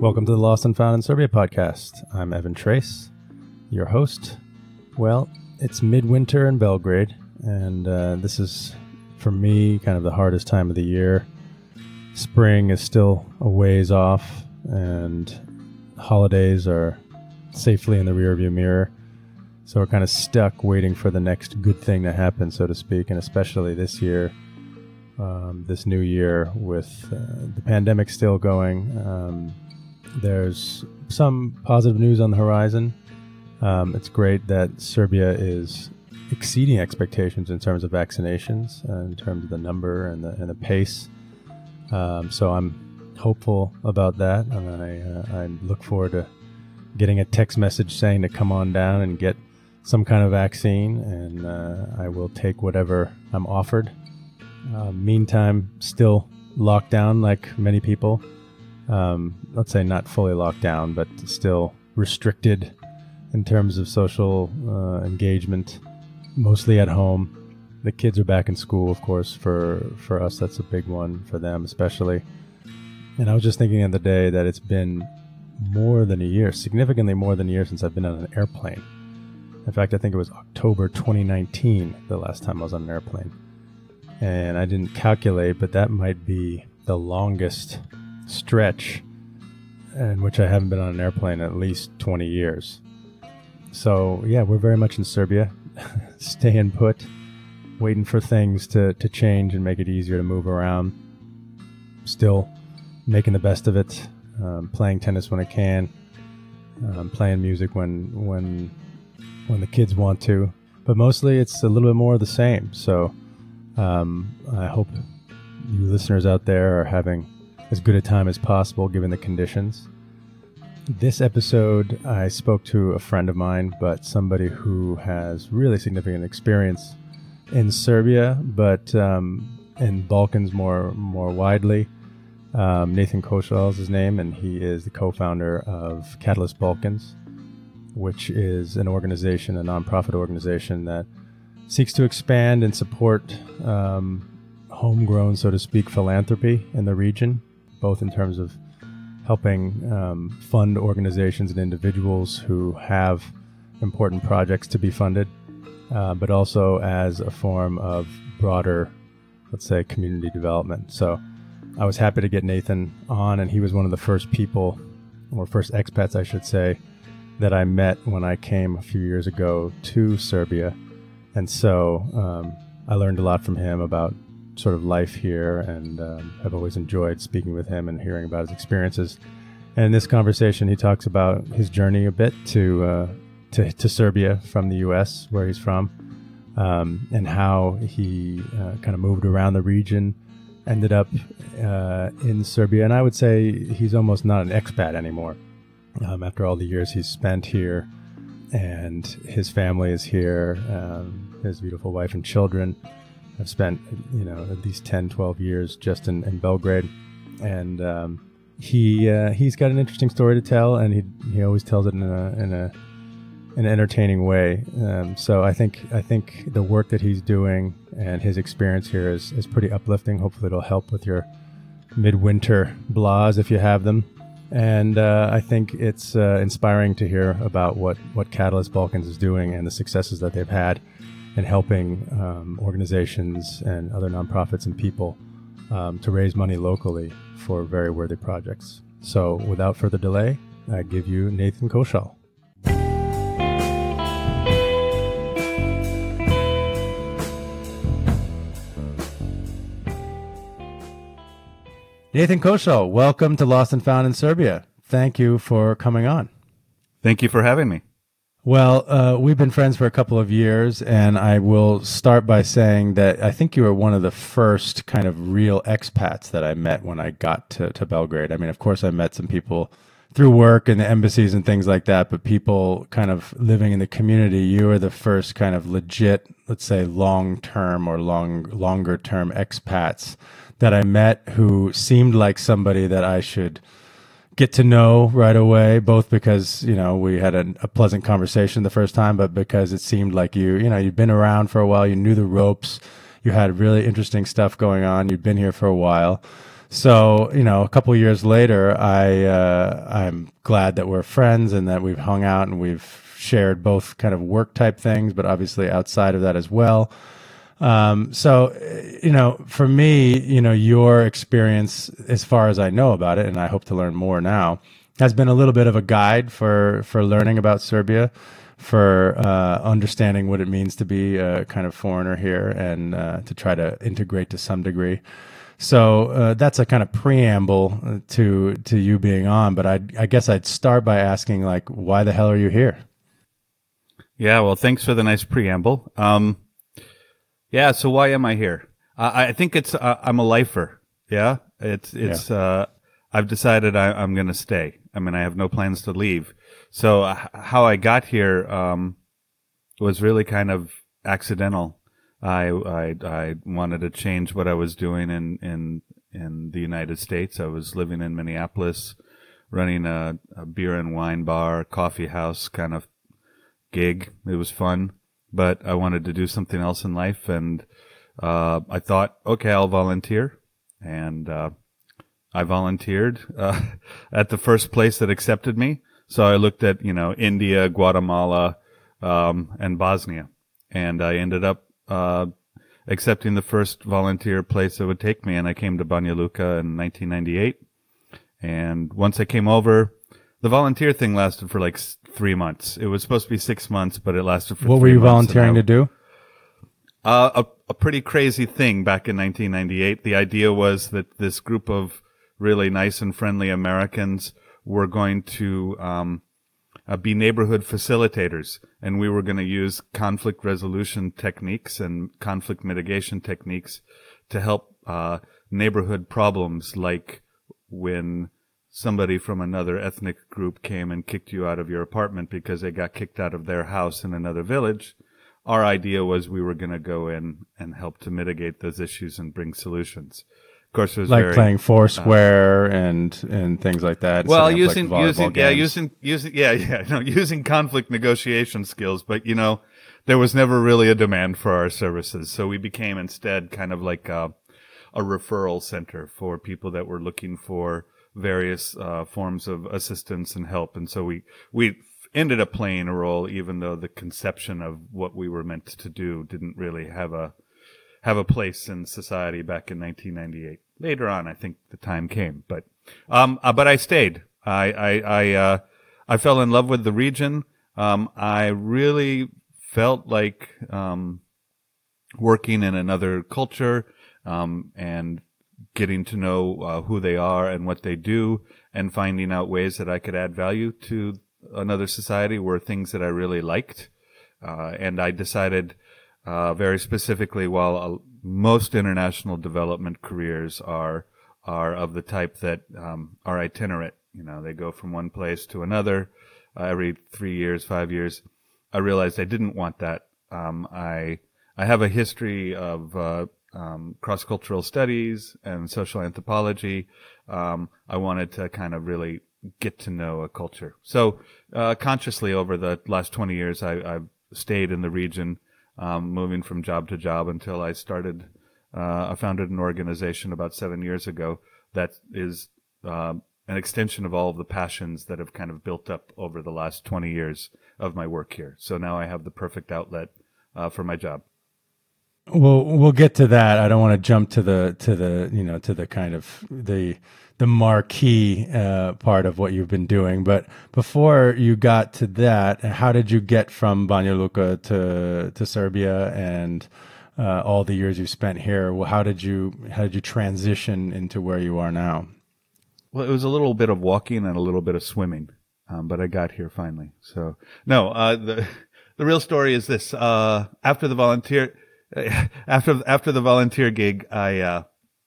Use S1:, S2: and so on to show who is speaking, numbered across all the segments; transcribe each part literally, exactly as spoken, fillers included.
S1: Welcome to the Lost and Found in Serbia podcast. I'm Evan Trace, your host. Well, it's midwinter in Belgrade, and uh, this is, for me, kind of the hardest time of the year. Spring is still a ways off, and holidays are safely in the rearview mirror. So we're kind of stuck waiting for the next good thing to happen, so to speak, and especially this year, um, this new year with uh, the pandemic still going. Um, there's some positive news on the horizon. Um, it's great that Serbia is exceeding expectations in terms of vaccinations, uh, in terms of the number and the, and the pace. Um, so I'm hopeful about that, and I, uh, I look forward to getting a text message saying to come on down and get some kind of vaccine, and uh, I will take whatever I'm offered. Uh, meantime, still locked down like many people. Um, let's say not fully locked down, but still restricted in terms of social uh, engagement, mostly at home. The kids are back in school, of course. For, for us, that's a big one, for them especially. And I was just thinking the other day that it's been more than a year, significantly more than a year since I've been on an airplane. In fact, I think it was October twenty nineteen, the last time I was on an airplane. And I didn't calculate, but that might be the longest stretch in which I haven't been on an airplane in at least twenty years. So, yeah, we're very much in Serbia, staying put, waiting for things to, to change and make it easier to move around. Still making the best of it, um, playing tennis when I can, um, playing music when when when the kids want to. But mostly it's a little bit more of the same. So um, I hope you listeners out there are having as good a time as possible given the conditions. This episode, I spoke to a friend of mine, but somebody who has really significant experience in Serbia, but um, in Balkans more more widely. Um, Nathan Koshal is his name, and he is the co-founder of Catalyst Balkans, which is an organization, a nonprofit organization that seeks to expand and support um, homegrown, so to speak, philanthropy in the region, both in terms of helping um, fund organizations and individuals who have important projects to be funded, uh, but also as a form of broader, let's say, community development. So I was happy to get Nathan on, and he was one of the first people, or first expats, I should say, that I met when I came a few years ago to Serbia. And so um, I learned a lot from him about sort of life here, and um, I've always enjoyed speaking with him and hearing about his experiences. And in this conversation, he talks about his journey a bit to uh, to, to Serbia from the U S, where he's from, um, and how he uh, kind of moved around the region, ended up uh, in Serbia. And I would say he's almost not an expat anymore. Um, after all the years he's spent here, and his family is here, um, his beautiful wife and children have spent, you know, at least ten, twelve years just in, in Belgrade. And um, he uh, he's got an interesting story to tell, and he he always tells it in a in a an entertaining way. Um, so I think I think the work that he's doing and his experience here is is pretty uplifting. Hopefully, it'll help with your midwinter blahs if you have them. And uh, I think it's uh, inspiring to hear about what, what Catalyst Balkans is doing and the successes that they've had in helping um, organizations and other nonprofits and people um, to raise money locally for very worthy projects. So without further delay, I give you Nathan Koshal. Nathan Koshal, welcome to Lost and Found in Serbia. Thank you for coming on.
S2: Thank you for having me.
S1: Well, uh, we've been friends for a couple of years, and I will start by saying that I think you were one of the first kind of real expats that I met when I got to, to Belgrade. I mean, of course, I met some people through work and the embassies and things like that, but people kind of living in the community, you were the first kind of legit, let's say, long-term or long, longer-term expats that I met who seemed like somebody that I should get to know right away, both because, you know, we had a, a pleasant conversation the first time, but because it seemed like you, you know, you'd been around for a while, you knew the ropes, you had really interesting stuff going on, you'd been here for a while. So, you know, a couple years later, I uh, I'm glad that we're friends and that we've hung out and we've shared both kind of work type things, but obviously outside of that as well. Um, so, you know, for me, you know, your experience, as far as I know about it, and I hope to learn more now, has been a little bit of a guide for for learning about Serbia, for uh, understanding what it means to be a kind of foreigner here, and uh, to try to integrate to some degree. So uh, that's a kind of preamble to to you being on. But I I guess I'd start by asking, like, why the hell are you here?
S2: Yeah, well, thanks for the nice preamble. Um, yeah, so why am I here? Uh, I think it's uh, I'm a lifer. Yeah, it's it's. Yeah. Uh, I've decided I, I'm going to stay. I mean, I have no plans to leave. So uh, how I got here um, was really kind of accidental. I, I I wanted to change what I was doing in, in in the United States. I was living in Minneapolis, running a, a beer and wine bar, coffee house kind of gig. It was fun, but I wanted to do something else in life, and uh, I thought, okay, I'll volunteer, and uh, I volunteered uh, at the first place that accepted me. So I looked at, you know, India, Guatemala, um, and Bosnia, and I ended up Uh, accepting the first volunteer place that would take me, and I came to Banja Luka in nineteen ninety-eight. And once I came over, the volunteer thing lasted for like s- three months. It was supposed to be six months, but it lasted for.
S1: What
S2: three
S1: were you
S2: months,
S1: volunteering
S2: I,
S1: to do?
S2: Uh, a, a pretty crazy thing back in nineteen ninety-eight. The idea was that this group of really nice and friendly Americans were going to um, Uh, be neighborhood facilitators, and we were going to use conflict resolution techniques and conflict mitigation techniques to help uh, neighborhood problems, like when somebody from another ethnic group came and kicked you out of your apartment because they got kicked out of their house in another village. Our idea was we were going to go in and help to mitigate those issues and bring solutions. Of course, it was
S1: like
S2: very,
S1: playing Foursquare uh, and and things like that.
S2: Well, using
S1: like
S2: using yeah
S1: games.
S2: using using yeah yeah no using conflict negotiation skills, but you know there was never really a demand for our services, so we became instead kind of like a, a referral center for people that were looking for various uh, forms of assistance and help, and so we we ended up playing a role, even though the conception of what we were meant to do didn't really have a have a place in society back in nineteen ninety-eight. Later on, I think the time came, but um, uh, but I stayed. I I I, uh, I fell in love with the region. Um, I really felt like um, working in another culture um, and getting to know uh, who they are and what they do, and finding out ways that I could add value to another society were things that I really liked. Uh, and I decided. Uh, very specifically, while uh, most international development careers are are of the type that um, are itinerant, you know, they go from one place to another uh, every three years, five years. I realized I didn't want that. Um, I I have a history of uh, um, cross-cultural studies and social anthropology. Um, I wanted to kind of really get to know a culture. So uh, consciously, over the last twenty years, I, I've stayed in the region. Um, moving from job to job until I started, uh, I founded an organization about seven years ago that is uh, an extension of all of the passions that have kind of built up over the last twenty years of my work here. So now I have the perfect outlet uh, for my job.
S1: Well, we'll get to that. I don't want to jump to the to the you know to the kind of the the marquee uh, part of what you've been doing. But before you got to that, how did you get from Banja Luka to to Serbia and uh, all the years you spent here? Well, how did you how did you transition into where you are now?
S2: Well, it was a little bit of walking and a little bit of swimming, um, but I got here finally. So no, uh, the the real story is this: uh, after the volunteer. After after the volunteer gig, I uh,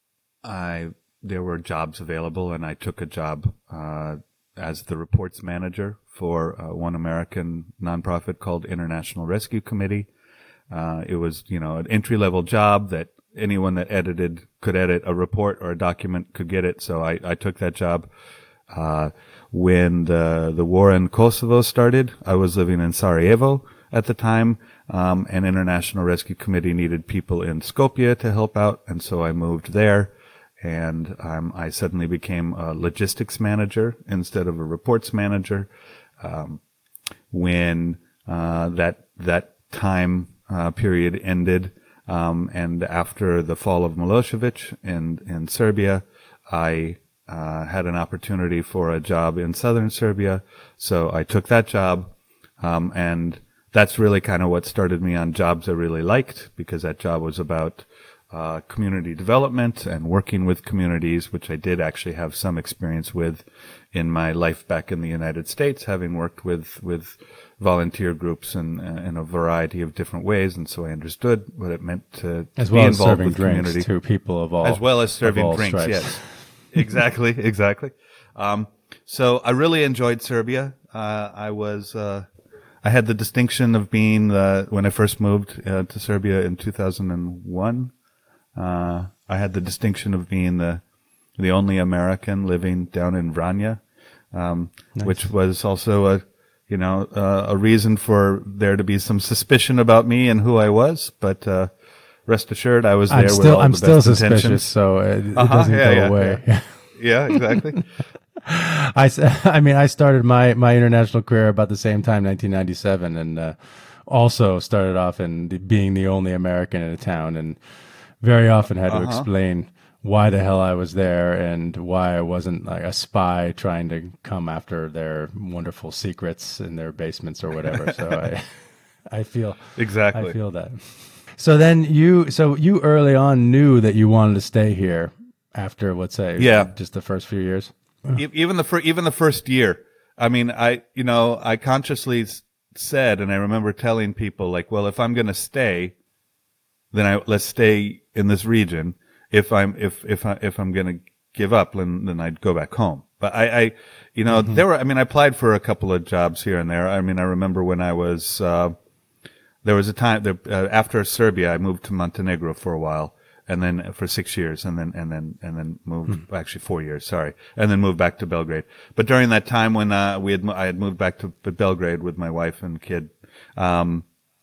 S2: I there were jobs available, and I took a job uh, as the reports manager for uh, one American nonprofit called International Rescue Committee. Uh, it was you know an entry level job that anyone that edited could edit a report or a document could get it. So I, I took that job. Uh, when the the war in Kosovo started, I was living in Sarajevo at the time. Um, an International Rescue Committee needed people in Skopje to help out, and so I moved there. and um, I suddenly became a logistics manager instead of a reports manager. Um, when uh, that that time uh, period ended, um, and after the fall of Milosevic in in Serbia, I uh, had an opportunity for a job in southern Serbia, so I took that job, um, and that's really kind of what started me on jobs I really liked, because that job was about uh, community development and working with communities, which I did actually have some experience with in my life back in the United States, having worked with, with volunteer groups in, in a variety of different ways. And so I understood what it meant to,
S1: as
S2: to
S1: well
S2: be
S1: as
S2: involved
S1: serving
S2: with
S1: drinks
S2: community.
S1: to people of all,
S2: as well as serving
S1: of all
S2: drinks.
S1: stripes.
S2: Yes, exactly. Exactly. Um, so I really enjoyed Serbia. Uh, I was, uh, I had the distinction of being, uh, when I first moved uh, to Serbia in two thousand one, uh, I had the distinction of being the, the only American living down in Vranja, um, nice. Which was also a, you know, uh, a reason for there to be some suspicion about me and who I was. But, uh, rest assured, I was there
S1: I'm
S2: with
S1: still,
S2: all
S1: I'm
S2: the
S1: still
S2: best
S1: suspicious,
S2: intentions.
S1: so it, it
S2: Uh-huh,
S1: doesn't
S2: yeah,
S1: go
S2: yeah,
S1: away.
S2: Yeah, yeah exactly.
S1: I, I mean, I started my, my international career about the same time, nineteen ninety-seven, and uh, also started off in the, being the only American in a town, and very often had to
S2: Uh-huh.
S1: explain why the hell I was there and why I wasn't like a spy trying to come after their wonderful secrets in their basements or whatever. So I, I feel
S2: Exactly.
S1: I feel that. So then you, so you early on knew that you wanted to stay here after, let's say,
S2: Yeah.
S1: just the first few years.
S2: E- Even the fir- even the first year, I mean, I you know I consciously s- said, and I remember telling people like, well, if I'm going to stay, then I let's stay in this region. If I'm if if I if I'm going to give up, then then I'd go back home. But I, I you know, mm-hmm. there were. I mean, I applied for a couple of jobs here and there. I mean, I remember when I was uh, there was a time that, uh, after Serbia, I moved to Montenegro for a while. And then for six years, and then and then and then moved hmm. actually four years, sorry, and then moved back to Belgrade. But during that time when uh, we had I had moved back to Belgrade with my wife and kid, um,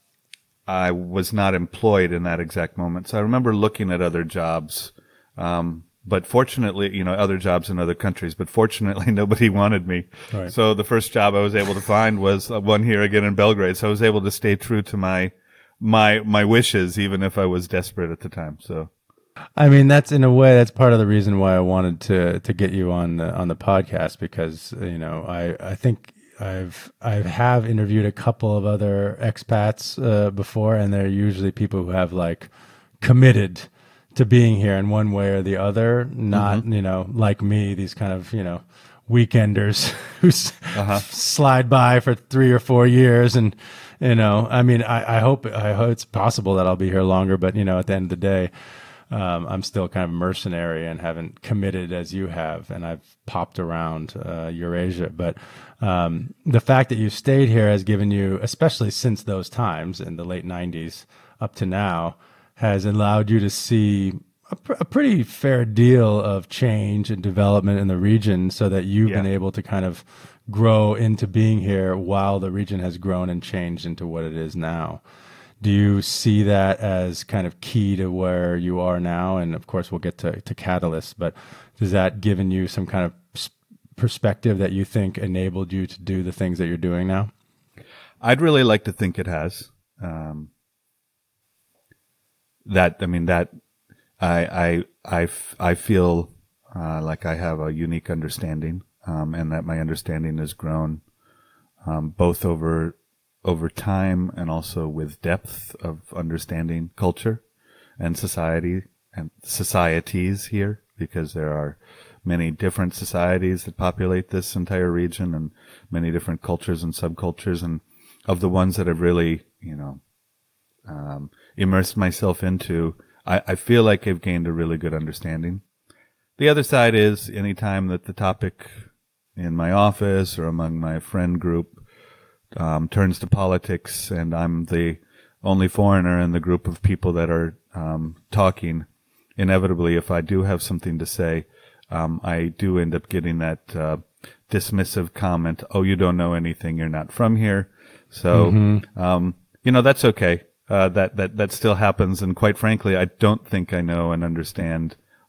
S2: I was not employed in that exact moment. So I remember looking at other jobs, um, but fortunately, you know, other jobs in other countries. But fortunately, nobody wanted me. Right. So the first job I was able to find was one here again in Belgrade. So I was able to stay true to my. my my wishes, even if I was desperate at the time. So
S1: I mean, that's in a way that's part of the reason why I wanted to to get you on the on the podcast, because you know I I think I've I have interviewed a couple of other expats uh, before, and they're usually people who have like committed to being here in one way or the other, not mm-hmm. you know like me, these kind of you know weekenders who uh-huh. slide by for three or four years and. You know, I mean, I, I hope I hope it's possible that I'll be here longer, but you know, at the end of the day, um, I'm still kind of mercenary and haven't committed as you have, and I've popped around uh, Eurasia. But um, the fact that you stayed here has given you, especially since those times in the late nineties up to now, has allowed you to see a, pr- a pretty fair deal of change and development in the region, so that you've yeah. been able to kind of grow into being here while the region has grown and changed into what it is now. Do you see that as kind of key to where you are now? And of course, we'll get to, to Catalyst, but has that given you some kind of perspective that you think enabled you to do the things that you're doing now?
S2: I'd really like to think it has. Um, that, I mean, that I, I, I, f- I feel uh, like I have a unique understanding. Um, and that my understanding has grown um, both over over time and also with depth of understanding culture and society and societies here, because there are many different societies that populate this entire region and many different cultures and subcultures, and of the ones that I've really, you know, um, immersed myself into, I, I feel like I've gained a really good understanding. The other side is any time that the topic in my office or among my friend group um, turns to politics, and I'm the only foreigner in the group of people that are um, talking, inevitably, if I do have something to say, um, I do end up getting that uh, dismissive comment, oh, you don't know anything, you're not from here. So, mm-hmm. um, you know, that's okay. Uh, that, that, that still happens. And quite frankly, I don't think I know and understand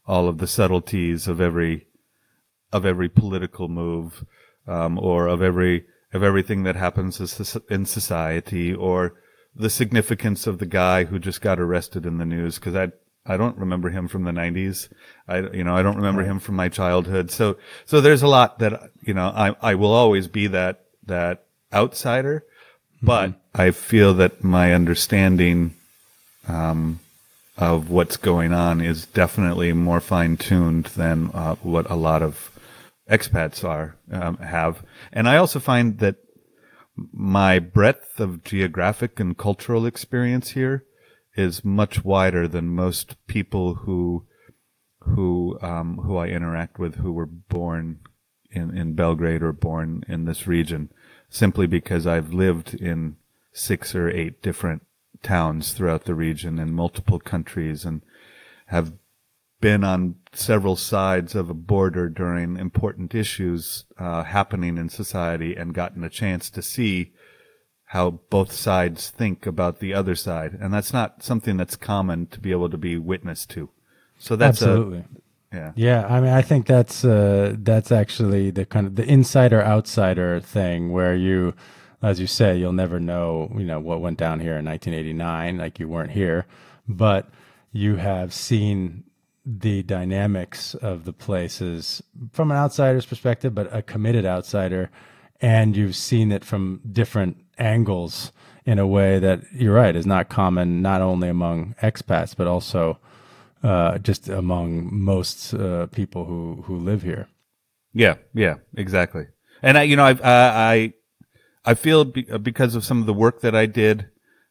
S2: all of the subtleties of every of every political move, um, or of every of everything that happens in society, or the significance of the guy who just got arrested in the news. Because I I don't remember him from the nineties. I you know I don't remember him from my childhood. So so there's a lot that you know I I will always be that that outsider, but mm-hmm. I feel that my understanding um, of what's going on is definitely more fine tuned than uh, what a lot of expats are um, have. And I also find that my breadth of geographic and cultural experience here is much wider than most people who who um, who I interact with who were born in, in Belgrade or born in this region, simply because I've lived in six or eight different towns throughout the region in multiple countries and have been on several sides of a border during important issues uh, happening in society and gotten a chance to see how both sides think about the other side. And that's not something that's common to be able to be witness to. So that's
S1: absolutely.
S2: A, yeah.
S1: Yeah. I mean, I think that's, uh, that's actually the kind of the insider outsider thing where you, as you say, you'll never know, you know, what went down here in nineteen eighty-nine, like you weren't here, but you have seen the dynamics of the places from an outsider's perspective, but a committed outsider. And you've seen it from different angles in a way that, you're right, is not common, not only among expats, but also uh, just among most uh, people who, who live here.
S2: Yeah, yeah, exactly. And I, you know, I've, I, I, I feel be, because of some of the work that I did,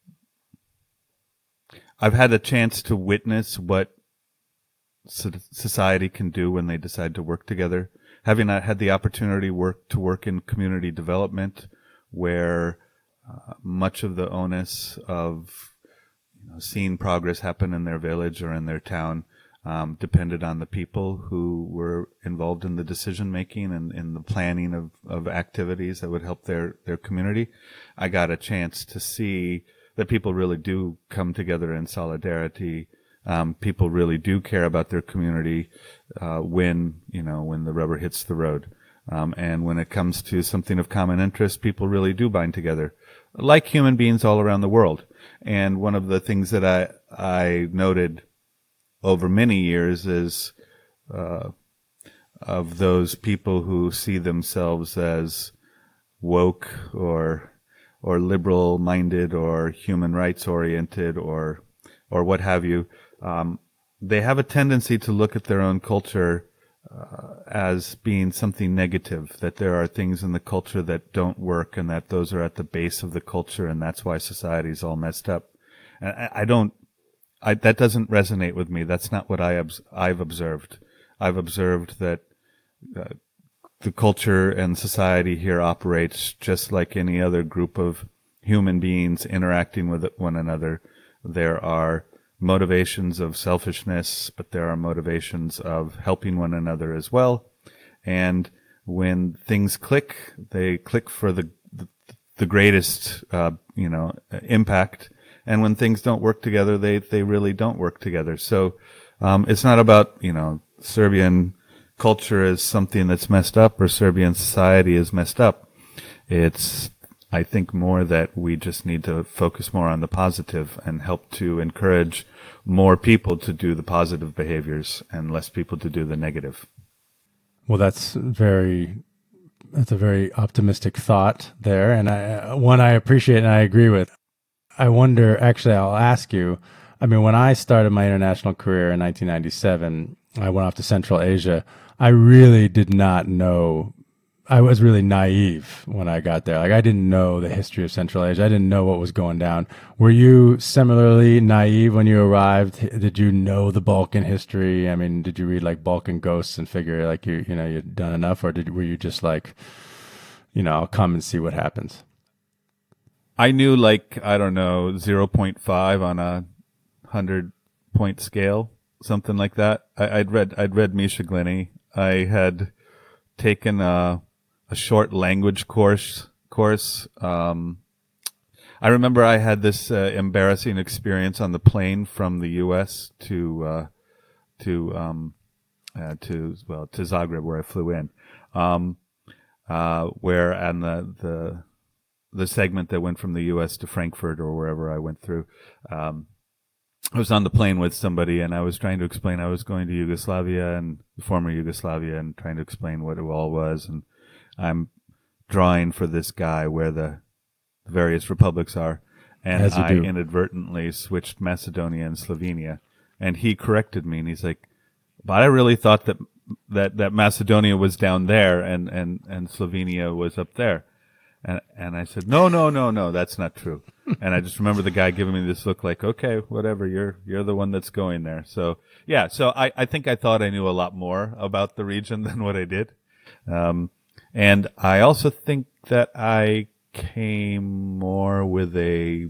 S2: I've had a chance to witness what society can do when they decide to work together. Having had the opportunity work to work in community development, where uh, much of the onus of you know, seeing progress happen in their village or in their town um, depended on the people who were involved in the decision making and in the planning of, of activities that would help their, their community. I got a chance to see that people really do come together in solidarity. Um, people really do care about their community uh, when, you know, when the rubber hits the road. Um, and when it comes to something of common interest, people really do bind together, like human beings all around the world. And one of the things that I, I noted over many years is uh, of those people who see themselves as woke or or liberal-minded or human rights-oriented or or what have you. Um, they have a tendency to look at their own culture uh, as being something negative, that there are things in the culture that don't work and that those are at the base of the culture and that's why society's all messed up. And I, I don't, I, that doesn't resonate with me. That's not what I obs- I've observed. I've observed that uh, the culture and society here operates just like any other group of human beings interacting with one another. There are motivations of selfishness, but there are motivations of helping one another as well. And when things click, they click for the the, the greatest, uh, you know, impact. And when things don't work together, they they really don't work together. So um, it's not about you know Serbian culture is something that's messed up or Serbian society is messed up. It's I think more that we just need to focus more on the positive and help to encourage more people to do the positive behaviors and less people to do the negative.
S1: Well, that's very, that's a very optimistic thought there. And I, one I appreciate and I agree with. I wonder, actually, I'll ask you, I mean, when I started my international career in nineteen ninety-seven, I went off to Central Asia. I really did not know, I was really naive when I got there. Like, I didn't know the history of Central Asia. I didn't know what was going down. Were you similarly naive when you arrived? Did you know the Balkan history? I mean, did you read like Balkan Ghosts and figure like you, you know, you'd done enough, or did were you just like, you know, I'll come and see what happens?
S2: I knew like, I don't know, zero point five on a hundred point scale, something like that. I, I'd read, I'd read Misha Glenny. I had taken a, a short language course, course. Um, I remember I had this uh, embarrassing experience on the plane from the U S to, uh, to, um, uh, to well to Zagreb, where I flew in, um, uh, where on the the the segment that went from the U S to Frankfurt or wherever I went through. Um, I was on the plane with somebody, and I was trying to explain I was going to Yugoslavia and former Yugoslavia, and trying to explain what it all was. And I'm drawing for this guy where the various republics are, and
S1: As you
S2: I
S1: do.
S2: inadvertently switched Macedonia and Slovenia. And he corrected me, and he's like, "But I really thought that that that Macedonia was down there, and and and Slovenia was up there." And and I said, no, no, no, no, that's not true. And I just remember the guy giving me this look like, okay, whatever, you're you're the one that's going there. So, yeah, so I, I think I thought I knew a lot more about the region than what I did. Um, and I also think that I came more with a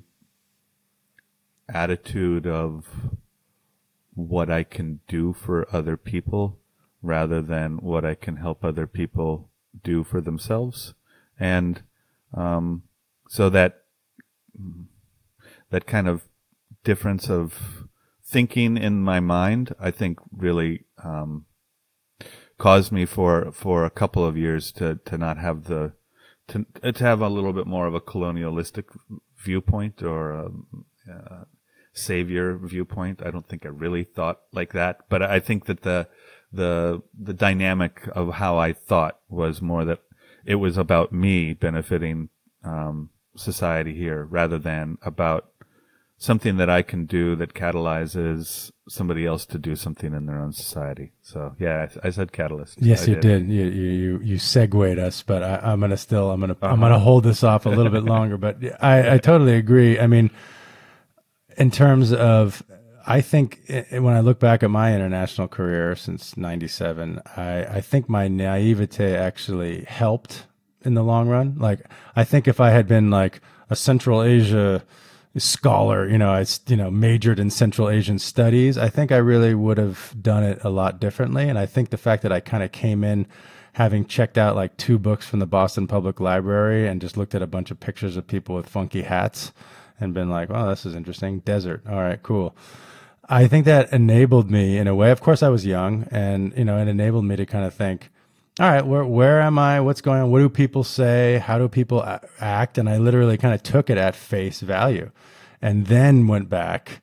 S2: attitude of what I can do for other people rather than what I can help other people do for themselves. And Um, so that, that kind of difference of thinking in my mind, I think really, um, caused me for, for a couple of years to, to not have the, to, to have a little bit more of a colonialistic viewpoint or a, a savior viewpoint. I don't think I really thought like that, but I think that the, the, the dynamic of how I thought was more that it was about me benefiting um, society here rather than about something that I can do that catalyzes somebody else to do something in their own society. So, yeah, I, I said catalyst.
S1: Yes,
S2: I
S1: you
S2: did.
S1: did. You you you segued us, but I, I'm gonna still I'm gonna
S2: Uh-huh.
S1: I'm gonna hold this off a little bit longer. But I, I totally agree. I mean, in terms of, I think i- when I look back at my international career since ninety-seven, I, I think my naivete actually helped in the long run. Like, I think if I had been like a Central Asia scholar, you know, I, s- you know, majored in Central Asian studies, I think I really would have done it a lot differently. And I think the fact that I kind of came in having checked out like two books from the Boston Public Library and just looked at a bunch of pictures of people with funky hats and been like, well, this is interesting. Desert. All right, cool. I think that enabled me in a way. Of course, I was young, and you know, it enabled me to kind of think, all right, where where am I? What's going on? What do people say? How do people a- act? And I literally kind of took it at face value, and then went back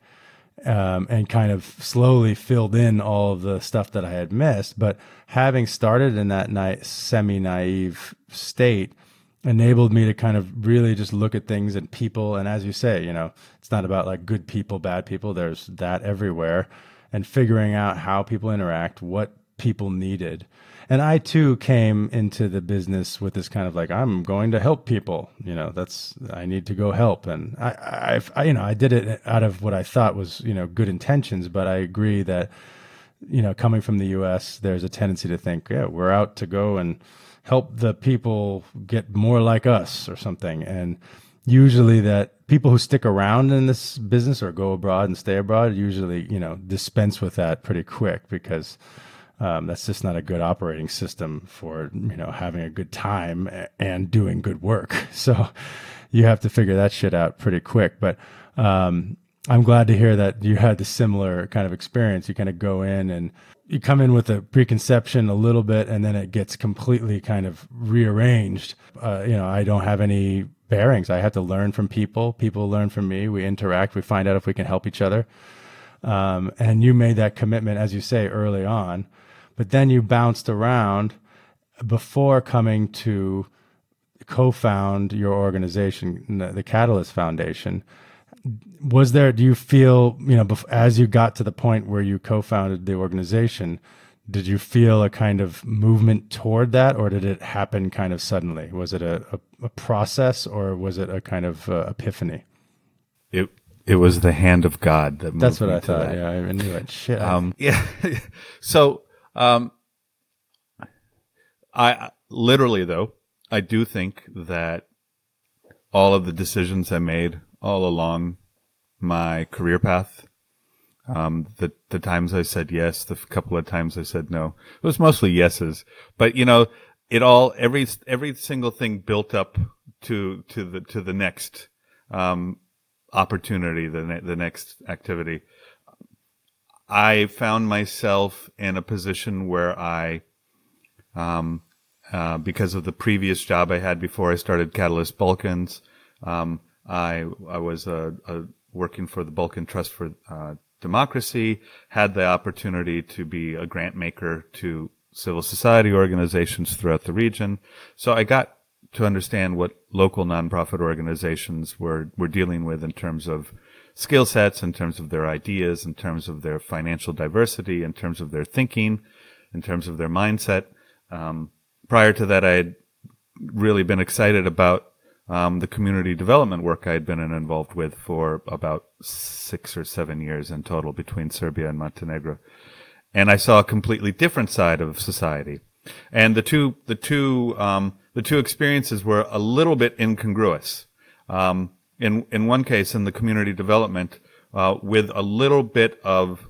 S1: um, and kind of slowly filled in all of the stuff that I had missed. But having started in that night semi-naive state enabled me to kind of really just look at things and people. And as you say, you know, it's not about like good people, bad people. There's that everywhere, and figuring out how people interact, what people needed. And I too came into the business with this kind of like, I'm going to help people, you know, that's, I need to go help. And I, I, I, you know, I did it out of what I thought was, you know, good intentions, but I agree that, you know, coming from the U S, there's a tendency to think, yeah, we're out to go and help the people get more like us or something. And usually that people who stick around in this business or go abroad and stay abroad usually, you know, dispense with that pretty quick, because um, that's just not a good operating system for, you know, having a good time a- and doing good work. So you have to figure that shit out pretty quick. But um, I'm glad to hear that you had the similar kind of experience. You kind of go in and you come in with a preconception a little bit, and then it gets completely kind of rearranged. Uh, you know, I don't have any bearings. I have to learn from people. People learn from me. We interact. We find out if we can help each other. Um, and you made that commitment, as you say, early on. But then you bounced around before coming to co-found your organization, the the Catalyst Foundation. Was there, do you feel, you know, bef- as you got to the point where you co-founded the organization, did you feel a kind of movement toward that, or did it happen kind of suddenly? Was it a, a, a process, or was it a kind of uh, epiphany?
S2: It it was the hand of God that moved
S1: That's what
S2: me
S1: I
S2: to
S1: thought.
S2: that.
S1: Yeah, I knew it. Shit. I-
S2: Um, yeah. so, um, I literally though, I do think that all of the decisions I made all along my career path, um, the, the times I said yes, the couple of times I said no, it was mostly yeses, but you know, it all, every, every single thing built up to, to the, to the next, um, opportunity, the, ne- the next activity. I found myself in a position where I, um, uh, because of the previous job I had before I started Catalyst Balkans, um, I I was uh, uh, working for the Balkan Trust for uh, Democracy, had the opportunity to be a grant maker to civil society organizations throughout the region. So I got to understand what local nonprofit organizations were, were dealing with in terms of skill sets, in terms of their ideas, in terms of their financial diversity, in terms of their thinking, in terms of their mindset. Um, prior to that, I had really been excited about um, the community development work I had been involved with for about six or seven years in total between Serbia and Montenegro. And I saw a completely different side of society. And the two, the two, um, the two experiences were a little bit incongruous. Um, in, in one case, in the community development, uh, with a little bit of,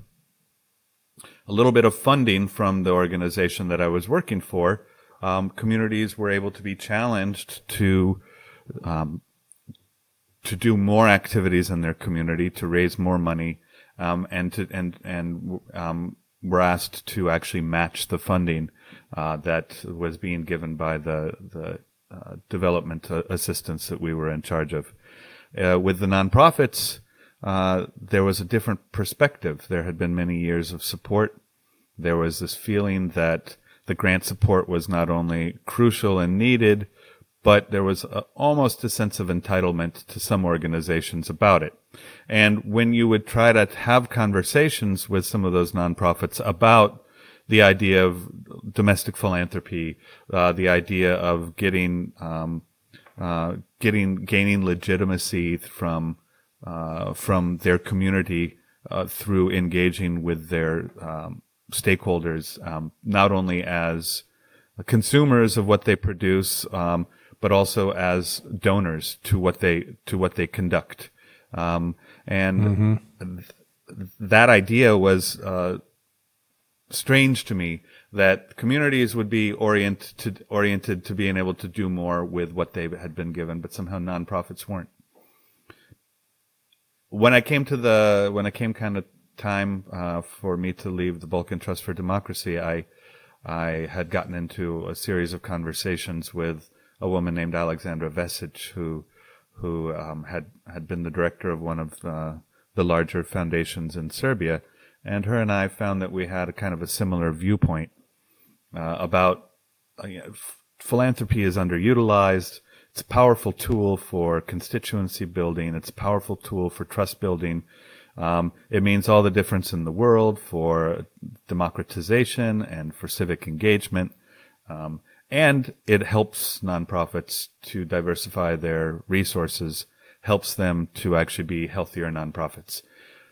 S2: a little bit of funding from the organization that I was working for, um, communities were able to be challenged to, um, to do more activities in their community, to raise more money, um, and to, and, and, um, were asked to actually match the funding uh, that was being given by the the uh, development uh, assistance that we were in charge of. Uh, with the nonprofits, uh, there was a different perspective. There had been many years of support. There was this feeling that the grant support was not only crucial and needed, but there was a, almost a sense of entitlement to some organizations about it. And when you would try to have conversations with some of those nonprofits about the idea of domestic philanthropy, uh, the idea of getting, um, uh, getting, gaining legitimacy from, uh, from their community, uh, through engaging with their, um, stakeholders, um, not only as consumers of what they produce, um, but also as donors to what they, to what they conduct. Um, and mm-hmm. th- that idea was, uh, strange to me, that communities would be oriented, oriented to being able to do more with what they had been given, but somehow nonprofits weren't. When I came to the, when I came kind of time, uh, for me to leave the Balkan Trust for Democracy, I, I had gotten into a series of conversations with a woman named Alexandra Vesic, who, who um, had had been the director of one of the, the larger foundations in Serbia, and her and I found that we had a kind of a similar viewpoint uh, about uh, you know, f- philanthropy is underutilized. It's a powerful tool for constituency building. It's a powerful tool for trust building. Um, it means all the difference in the world for democratization and for civic engagement. Um, And it helps nonprofits to diversify their resources, helps them to actually be healthier nonprofits.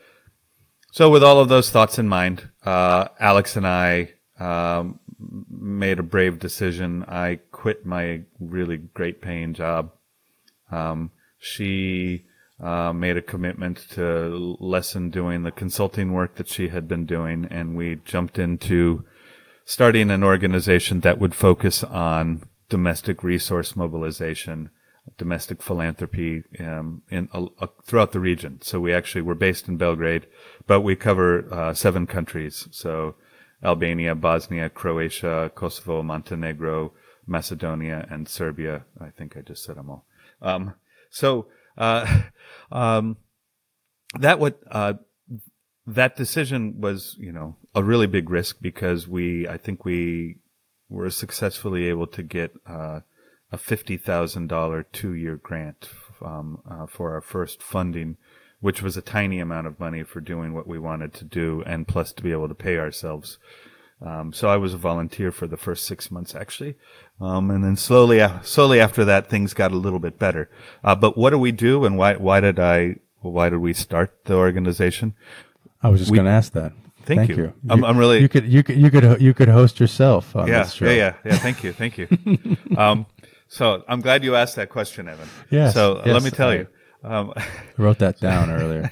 S2: So with all of those thoughts in mind, uh, Alex and I um, made a brave decision. I quit my really great paying job. Um, she uh, made a commitment to lessen doing the consulting work that she had been doing, and we jumped into starting an organization that would focus on domestic resource mobilization, domestic philanthropy um, in uh, uh, throughout the region. So we actually we're based in Belgrade, but we cover uh, seven countries. So Albania, Bosnia, Croatia, Kosovo, Montenegro, Macedonia, and Serbia. I think I just said them all. Um, so uh, um, that would. Uh, That decision was, you know, a really big risk because we, I think we were successfully able to get uh, a fifty thousand dollars two-year grant um, uh, for our first funding, which was a tiny amount of money for doing what we wanted to do, and plus to be able to pay ourselves. Um, so I was a volunteer for the first six months, actually. Um, and then slowly, slowly after that, things got a little bit better. Uh, but what do we do, and why, why did I, why did we start the organization?
S1: I was just going to ask that.
S2: Thank,
S1: thank
S2: you.
S1: you.
S2: I'm, I'm really.
S1: You could you could you could you could host yourself on
S2: yeah,
S1: this show.
S2: Yeah, yeah, yeah. Thank you, thank you. um, so I'm glad you asked that question, Evan.
S1: Yes.
S2: So
S1: yes,
S2: let me tell
S1: I
S2: you. Um,
S1: wrote that down earlier.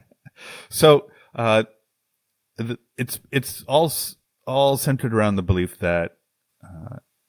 S2: So uh, it's it's all all centered around the belief that uh,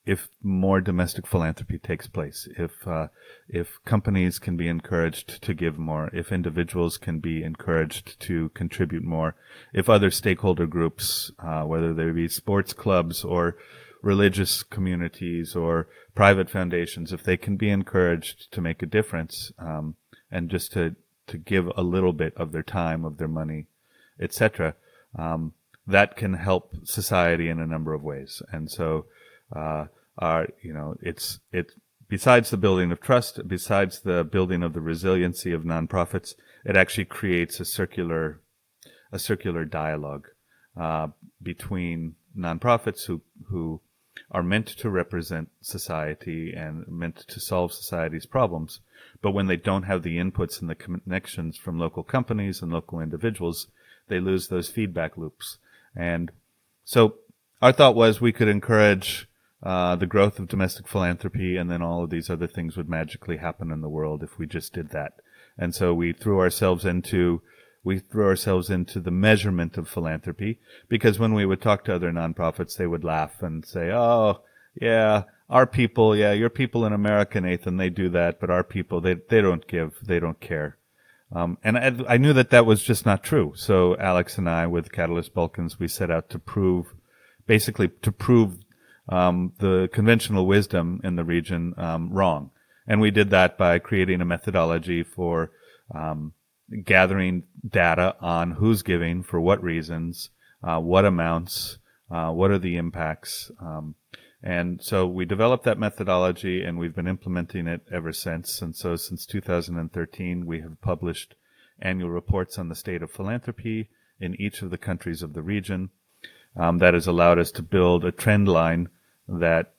S2: if more domestic philanthropy takes place, if uh, if companies can be encouraged to give more, if individuals can be encouraged to contribute more, if other stakeholder groups, uh, whether they be sports clubs or religious communities or private foundations, if they can be encouraged to make a difference, um, and just to, to give a little bit of their time, of their money, et cetera, um, that can help society in a number of ways. And so, uh, our, you know, it's, it, besides the building of trust, besides the building of the resiliency of nonprofits, it actually creates a circular, a circular dialogue, uh, between nonprofits who, who are meant to represent society and meant to solve society's problems. But when they don't have the inputs and the connections from local companies and local individuals, they lose those feedback loops. And so our thought was we could encourage uh, the growth of domestic philanthropy, and then all of these other things would magically happen in the world if we just did that. And so we threw ourselves into we threw ourselves into the measurement of philanthropy, because when we would talk to other nonprofits, they would laugh and say, oh, yeah, our people, yeah, your people in America, Nathan, they do that, but our people, they they don't give, they don't care. Um, and I, I knew that that was just not true. So Alex and I, with Catalyst Balkans, we set out to prove, basically to prove um, the conventional wisdom in the region um, wrong. And we did that by creating a methodology for um, gathering data on who's giving, for what reasons, uh, what amounts, uh, what are the impacts. Um, and so we developed that methodology, and we've been implementing it ever since. And so since two thousand thirteen, we have published annual reports on the state of philanthropy in each of the countries of the region. Um, that has allowed us to build a trend line that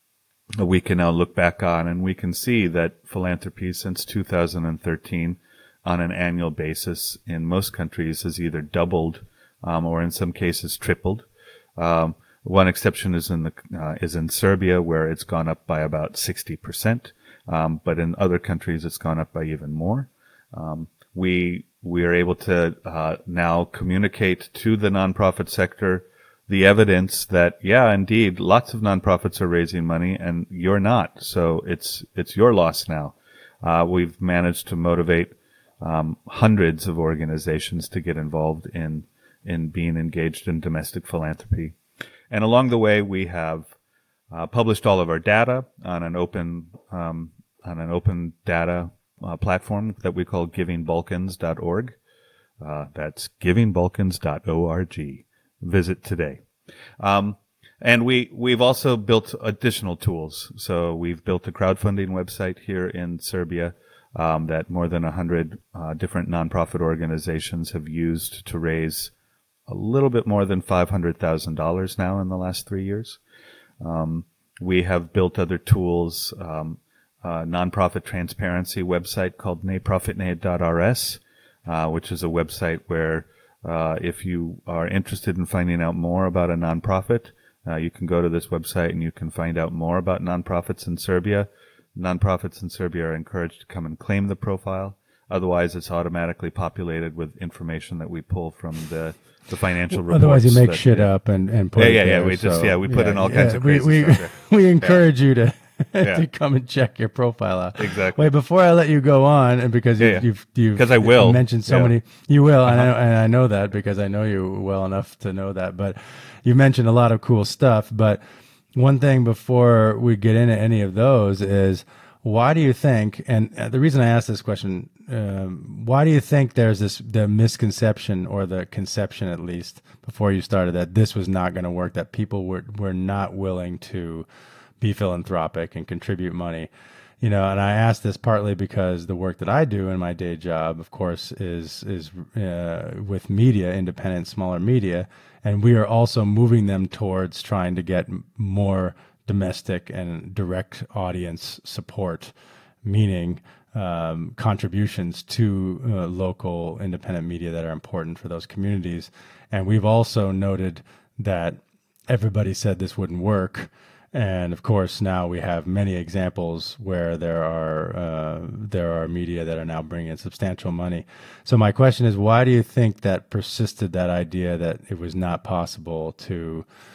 S2: we can now look back on, and we can see that philanthropy since two thousand thirteen on an annual basis in most countries has either doubled um, or in some cases tripled. Um, one exception is in the uh, is in Serbia, where it's gone up by about sixty percent, um, but in other countries it's gone up by even more. Um, we we are able to uh, now communicate to the nonprofit sector the evidence that, yeah, indeed, lots of nonprofits are raising money and you're not. So it's it's your loss now. Uh, we've managed to motivate Um, hundreds of organizations to get involved in in being engaged in domestic philanthropy. And along the way, we have uh, published all of our data on an open um, on an open data uh, platform that we call giving balkans dot org. Uh, that's giving balkans dot org. Visit today. Um, and we we've also built additional tools. So we've built a crowdfunding website here in Serbia Um, that more than one hundred uh, different nonprofit organizations have used to raise a little bit more than five hundred thousand dollars now in the last three years. Um, we have built other tools, um, a nonprofit transparency website called neprofitne dot r s, uh, which is a website where uh, if you are interested in finding out more about a nonprofit, uh, you can go to this website and you can find out more about nonprofits in Serbia. Nonprofits in Serbia are encouraged to come and claim the profile. Otherwise, it's automatically populated with information that we pull from the, the financial reports.
S1: Otherwise, you make
S2: that,
S1: shit
S2: yeah.
S1: up and, and put
S2: yeah,
S1: it
S2: yeah,
S1: there.
S2: yeah. We
S1: so,
S2: just yeah we put
S1: yeah,
S2: in all
S1: yeah,
S2: kinds of
S1: we,
S2: crazy
S1: we,
S2: stuff.
S1: We encourage
S2: yeah.
S1: you to
S2: yeah.
S1: to come and check your profile out.
S2: Exactly.
S1: Wait, before I let you go on, and because
S2: yeah,
S1: you've
S2: yeah.
S1: you've,
S2: you've I will.
S1: mentioned so
S2: yeah.
S1: many, you will,
S2: uh-huh.
S1: and, I know, and I know that because I know you well enough to know that. But you mentioned a lot of cool stuff. But one thing before we get into any of those is, why do you think, and the reason I asked this question, um, why do you think there's this, the misconception, or the conception at least, before you started, that this was not going to work, that people were, were not willing to be philanthropic and contribute money? You know, and I asked this partly because the work that I do in my day job, of course, is, is uh, with media, independent, smaller media, and we are also moving them towards trying to get more domestic and direct audience support, meaning um, contributions to uh, local independent media that are important for those communities. And we've also noted that everybody said this wouldn't work. And of course, now we have many examples where there are uh, there are media that are now bringing in substantial money. So my question is, why do you think that persisted, that idea that it was not possible to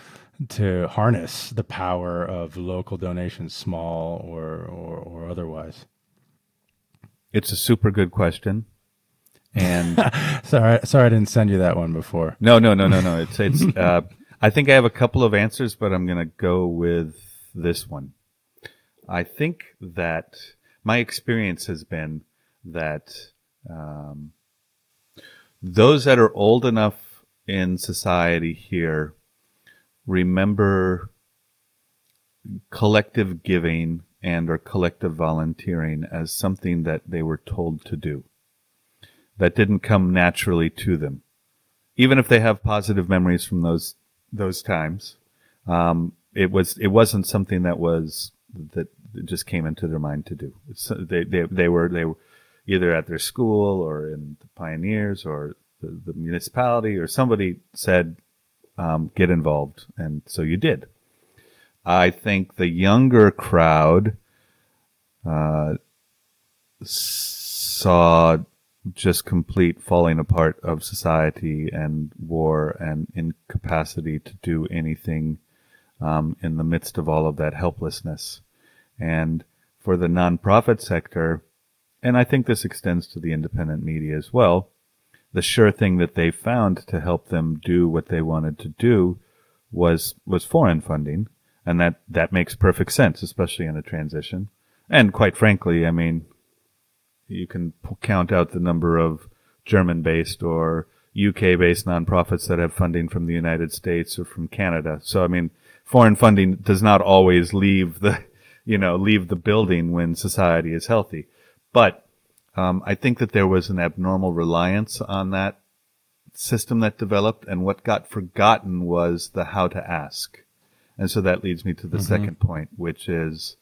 S1: to harness the power of local donations, small or, or, or otherwise?
S2: It's a super good question. And
S1: sorry, sorry, I didn't send you that one before.
S2: No, no, no, no, no. It's, it's, uh, I think I have a couple of answers, but I'm going to go with this one. I think that my experience has been that, um, those that are old enough in society here remember collective giving and or collective volunteering as something that they were told to do. That didn't come naturally to them. Even if they have positive memories from those those times, um, it was it wasn't something that was that just came into their mind to do. It's, they they they were they were either at their school or in the pioneers or the, the municipality, or somebody said, um, get involved, and so you did. I think the younger crowd uh, saw just complete falling apart of society and war and incapacity to do anything um, in the midst of all of that helplessness. And for the nonprofit sector, and I think this extends to the independent media as well, the sure thing that they found to help them do what they wanted to do was was foreign funding. And that, that makes perfect sense, especially in a transition. And quite frankly, I mean, you can p- count out the number of German-based or U K-based nonprofits that have funding from the United States or from Canada. So, I mean, foreign funding does not always leave the, you know, leave the building when society is healthy. But um, I think that there was an abnormal reliance on that system that developed, and what got forgotten was the how to ask. And so that leads me to the mm-hmm. second point, which is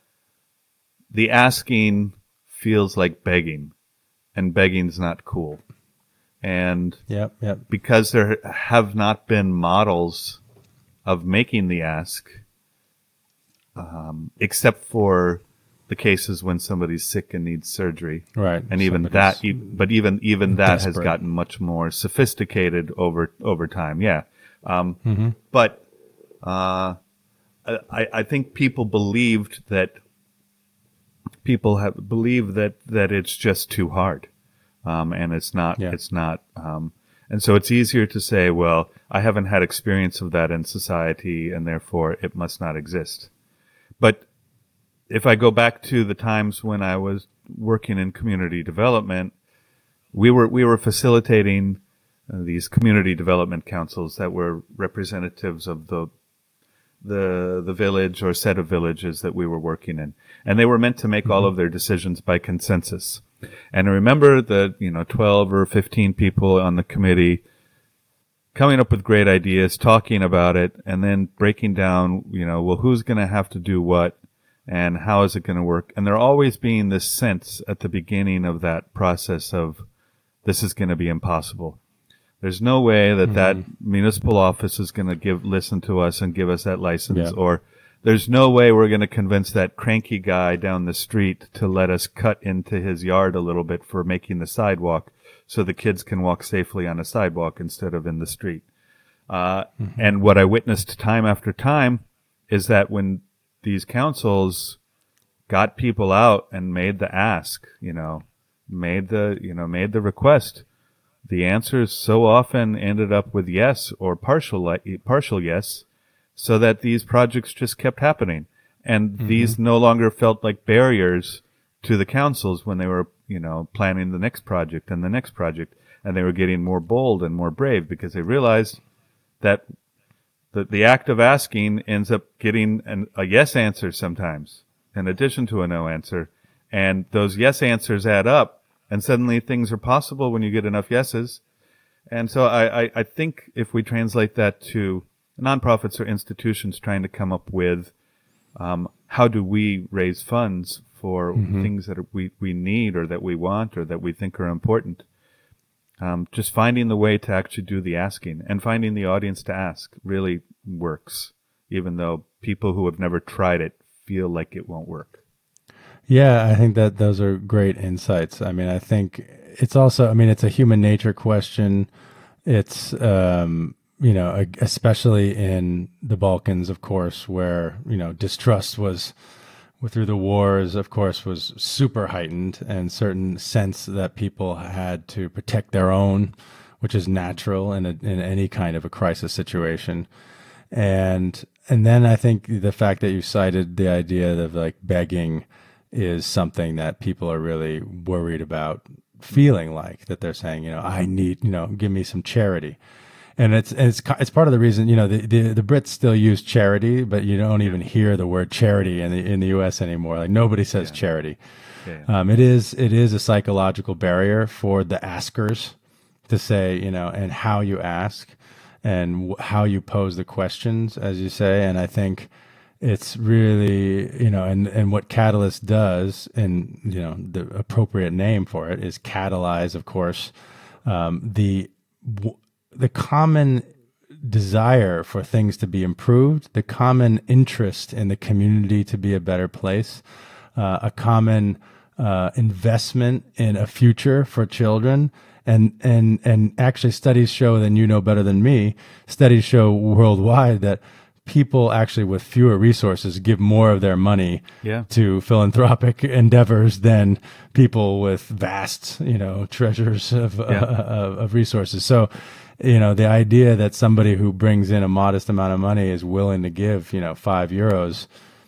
S2: the asking feels like begging, and begging's not cool. And
S1: yep, yep.
S2: because there have not been models of making the ask, um, except for the cases when somebody's sick and needs surgery.
S1: Right.
S2: And even that, but even, even that
S1: desperate.
S2: has gotten much more sophisticated over, over time. Yeah. Um,
S1: mm-hmm.
S2: but, Uh, I, I think people believed that people have believed that, that it's just too hard. Um, and it's not, yeah. it's not, um, and so it's easier to say, well, I haven't had experience of that in society and therefore it must not exist. But if I go back to the times when I was working in community development, we were, we were facilitating uh, these community development councils that were representatives of the the the village or set of villages that we were working in. And they were meant to make mm-hmm. all of their decisions by consensus. And I remember that, you know, twelve or fifteen people on the committee coming up with great ideas, talking about it, and then breaking down, you know, well, who's going to have to do what and how is it going to work? And there always being this sense at the beginning of that process of this is going to be impossible. There's no way that mm-hmm. that municipal office is going to give, listen to us and give us that license. Yeah. Or there's no way we're going to convince that cranky guy down the street to let us cut into his yard a little bit for making the sidewalk so the kids can walk safely on a sidewalk instead of in the street. Uh, mm-hmm. And what I witnessed time after time is that when these councils got people out and made the ask, you know, made the, you know, made the request, the answers so often ended up with yes or partial partial yes, so that these projects just kept happening. And mm-hmm. these no longer felt like barriers to the councils when they were, you know, planning the next project and the next project. And they were getting more bold and more brave because they realized that the, the act of asking ends up getting an, a yes answer sometimes, in addition to a no answer. And those yes answers add up. And suddenly things are possible when you get enough yeses. And so I, I, I think if we translate that to nonprofits or institutions trying to come up with um, how do we raise funds for mm-hmm. things that are, we, we need or that we want or that we think are important, um, just finding the way to actually do the asking and finding the audience to ask really works, even though people who have never tried it feel like it won't work.
S1: Yeah, I think that those are great insights. I mean, I think it's also, I mean, it's a human nature question. It's, um, you know, especially in the Balkans, of course, where, you know, distrust was through the wars, of course, was super heightened, and certain sense that people had to protect their own, which is natural in a, in any kind of a crisis situation. And and then I think the fact that you cited the idea of like begging is something that people are really worried about feeling like, that they're saying, you know, I need, you know, give me some charity. And it's it's it's part of the reason, you know, the, the, the Brits still use charity, but you don't even hear the word charity in the in the U S anymore. Like nobody says yeah. charity. Yeah, yeah. Um, it is it is a psychological barrier for the askers to say, you know, and how you ask and w- how you pose the questions, as you say. And I think it's really, you know, and, and what Catalyst does, and, you know, the appropriate name for it is catalyze, of course, um, the w- the common desire for things to be improved, the common interest in the community to be a better place, uh, a common uh, investment in a future for children. And, and, and actually studies show, then you know better than me, studies show worldwide that people actually with fewer resources give more of their money yeah. to philanthropic endeavors than people with vast, you know, treasures of, yeah. uh, of resources. So, you know, the idea that somebody who brings in a modest amount of money is willing to give, you know, five euros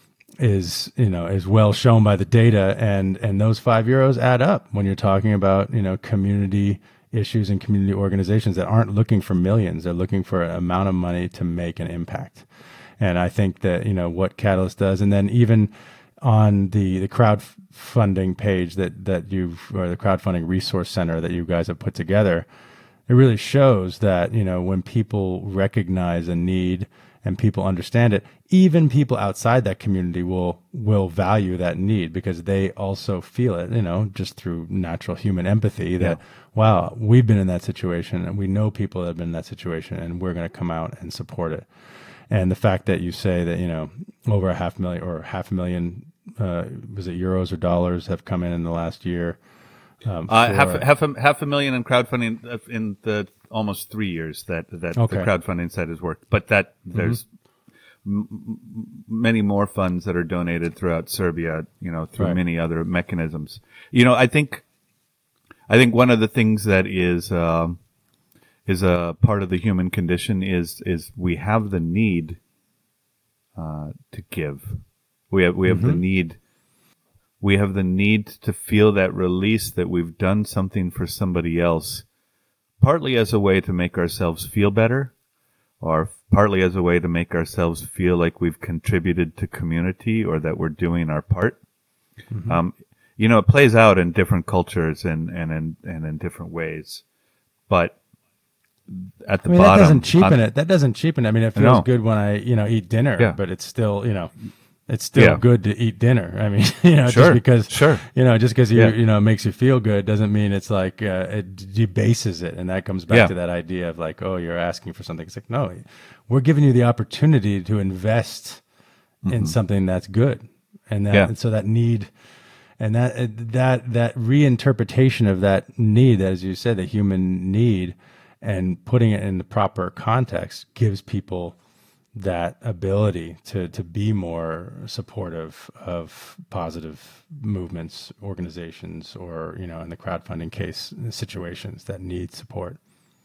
S1: is, you know, is well shown by the data. And, and those five euros add up when you're talking about, you know, community issues and community organizations that aren't looking for millions. They're looking for an amount of money to make an impact. And I think that, you know, what Catalyst does, and then even on the, the crowdfunding page that, that you've, or the crowdfunding resource center that you guys have put together, it really shows that, you know, when people recognize a need and people understand it, even people outside that community will will value that need because they also feel it, you know, just through natural human empathy that, yeah. wow, we've been in that situation and we know people that have been in that situation and we're going to come out and support it. And the fact that you say that, you know, over a half million or half a million, uh, was it euros or dollars have come in in the last year?
S2: Um, uh, half half a half a million in crowdfunding in the almost three years that that okay. the crowdfunding site has worked, but that there's mm-hmm. m- many more funds that are donated throughout Serbia, you know, through right. many other mechanisms. You know, I think I think one of the things that is um, is a part of the human condition is is we have the need uh, to give. We have we have mm-hmm. the need. We have the need to feel that release that we've done something for somebody else, partly as a way to make ourselves feel better, or partly as a way to make ourselves feel like we've contributed to community or that we're doing our part. Mm-hmm. Um, you know, it plays out in different cultures and, and, in, and in different ways. But at the
S1: I mean,
S2: bottom...
S1: that doesn't cheapen on, it. That doesn't cheapen it. I mean, it feels
S2: no.
S1: good when I, you know, eat dinner, yeah. but it's still, you know... It's still
S2: yeah.
S1: good to eat dinner. I mean, you know,
S2: sure.
S1: just because,
S2: sure.
S1: you know, just because you,
S2: yeah.
S1: you know, it makes you feel good doesn't mean it's like, uh, it debases it. And that comes back
S2: yeah.
S1: to that idea of like, oh, you're asking for something. It's like, no, we're giving you the opportunity to invest mm-hmm. in something that's good. And that, yeah. and so that need, and that, that, that reinterpretation of that need, as you said, the human need, and putting it in the proper context gives people that ability to to be more supportive of positive movements, organizations, or, you know, in the crowdfunding case, situations that need support.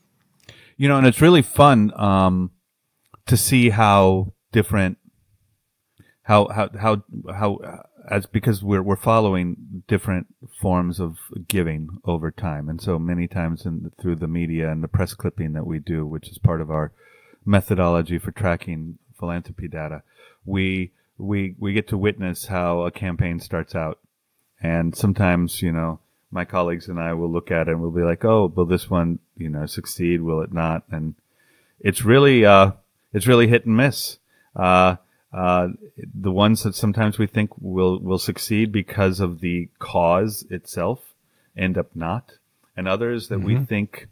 S2: You know, and it's really fun um, to see how different, how how how how uh, as because we're we're following different forms of giving over time, and so many times in through the media and the press clipping that we do, which is part of our methodology for tracking philanthropy data, we we we get to witness how a campaign starts out, and sometimes, you know, my colleagues and I will look at it and we'll be like, oh, will this one, you know, succeed? Will it not? And it's really uh it's really hit and miss. Uh, uh, the ones that sometimes we think will will succeed because of the cause itself end up not, and others that mm-hmm. we think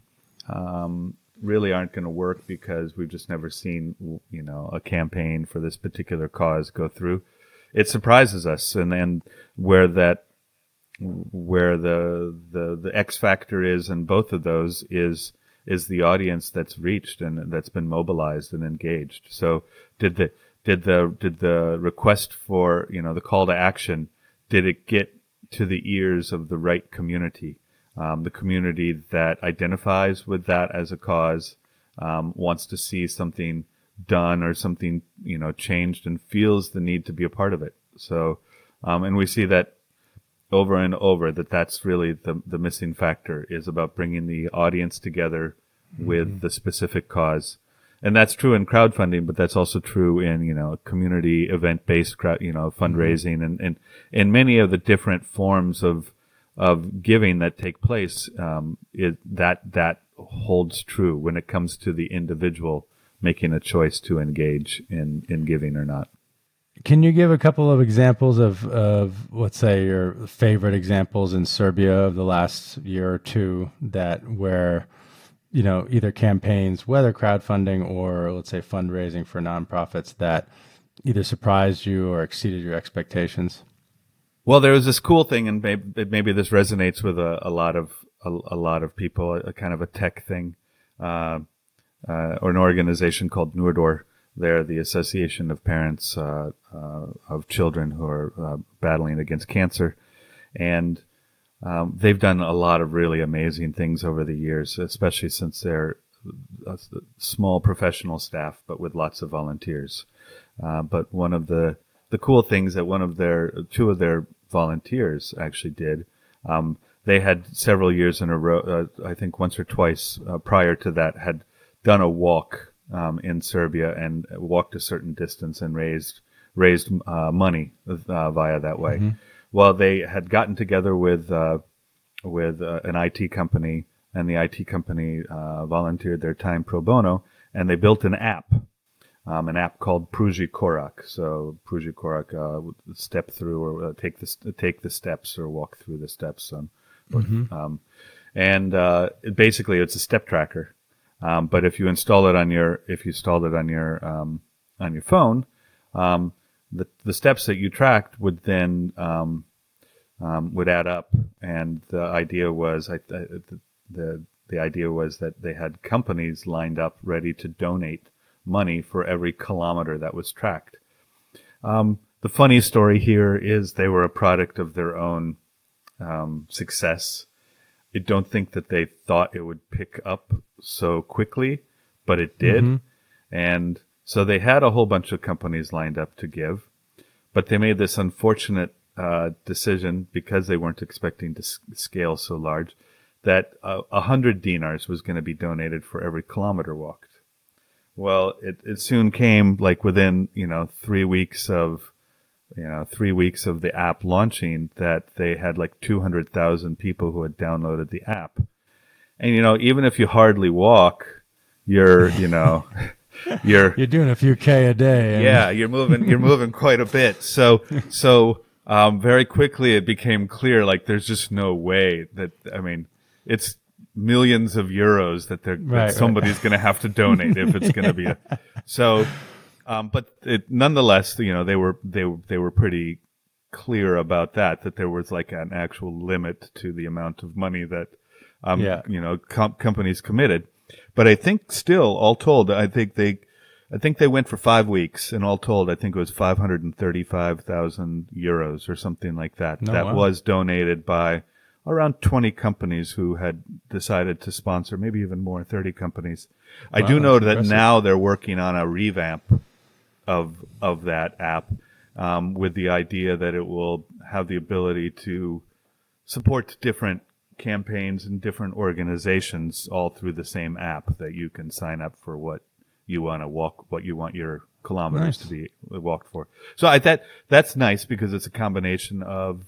S2: um really aren't going to work because we've just never seen, you know, a campaign for this particular cause go through. It surprises us, and then where that, where the the the X factor is in both of those is is the audience that's reached and that's been mobilized and engaged. So did the did the did the request for, you know, the call to action, did it get to the ears of the right community, um, the community that identifies with that as a cause, um, wants to see something done or something, you know, changed, and feels the need to be a part of it. So, um, and we see that over and over, that that's really the the missing factor, is about bringing the audience together with mm-hmm. the specific cause. And that's true in crowdfunding, but that's also true in, you know, community event-based crowd, you know, fundraising mm-hmm. and, and, and many of the different forms of, of giving that take place. Um, it, that, that holds true when it comes to the individual making a choice to engage in, in giving or not.
S1: Can you give a couple of examples of, of, let's say, your favorite examples in Serbia of the last year or two that where, you know, either campaigns, whether crowdfunding or, let's say, fundraising for nonprofits, that either surprised you or exceeded your expectations?
S2: Well, there was this cool thing, and maybe, maybe this resonates with a, a lot of a, a lot of people, a, a kind of a tech thing, uh, uh, or an organization called Noordor. They're the Association of Parents uh, uh, of Children who are uh, battling against cancer, and um, they've done a lot of really amazing things over the years, especially since they're a small professional staff, but with lots of volunteers. Uh, but one of the the cool things that one of their two of their volunteers actually did, um, they had several years in a row, uh, I think once or twice uh, prior to that, had done a walk Um, in Serbia and walked a certain distance and raised raised uh, money uh, via that way. Mm-hmm. Well, they had gotten together with uh, with uh, an I T company, and the I T company uh, volunteered their time pro bono, and they built an app, um, an app called Pruži Korak. So Pruži Korak, uh, step through or uh, take the take the steps or walk through the steps. Um, mm-hmm. um, and uh, it, basically, it's a step tracker. Um, but if you install it on your, if you installed it on your, um, on your phone, um, the, the steps that you tracked would then, um, um, would add up. And the idea was, I, I, the, the, the idea was that they had companies lined up ready to donate money for every kilometer that was tracked. Um, the funny story here is they were a product of their own, um, success. I don't think that they thought it would pick up so quickly, but it did. Mm-hmm. And so they had a whole bunch of companies lined up to give, but they made this unfortunate uh, decision, because they weren't expecting to s- scale so large, that a uh, hundred dinars was going to be donated for every kilometer walked. Well, it, it soon came, like within, you know, three weeks of you know, three weeks of the app launching, that they had like two hundred thousand people who had downloaded the app. And, you know, even if you hardly walk, you're, you know, you're,
S1: you're doing a few K a day.
S2: And yeah, you're moving, you're moving quite a bit. So, so, um, very quickly it became clear, like, there's just no way that, I mean, it's millions of euros that they're,
S1: right,
S2: that somebody's right. going to have to donate if it's going to be a, so, Um, but it, nonetheless, you know, they were they they were pretty clear about that. That there was like an actual limit to the amount of money that, um, yeah. you know, com- companies committed. But I think still, all told, I think they, I think they went for five weeks, and all told, I think it was five hundred and thirty-five thousand euros or something like that.
S1: No,
S2: that
S1: wow.
S2: was donated by around twenty companies who had decided to sponsor, maybe even more, thirty companies. I
S1: wow,
S2: do know that
S1: impressive.
S2: now they're working on a revamp of of that app, um, with the idea that it will have the ability to support different campaigns and different organizations all through the same app, that you can sign up for what you want to walk, what you want your kilometers nice. to be walked for. So I that that's nice, because it's a combination of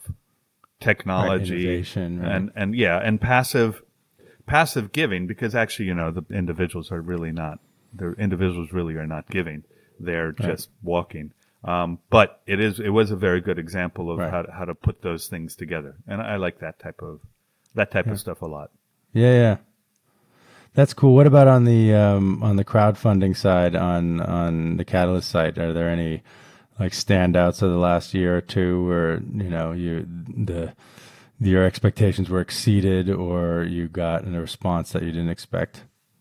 S2: technology
S1: right, right.
S2: and and yeah, and passive passive giving, because actually, you know, the individuals are really not, the individuals really are not giving. They're right. just walking. Um, but it is, it was a very good example of right. how to, how to put those things together. And I like that type of, that type yeah. of stuff a lot.
S1: Yeah. Yeah. That's cool. What about on the, um, on the crowdfunding side, on, on the Catalyst site? Are there any like standouts of the last year or two where, you know, you, the, your expectations were exceeded, or you got a response that you didn't expect?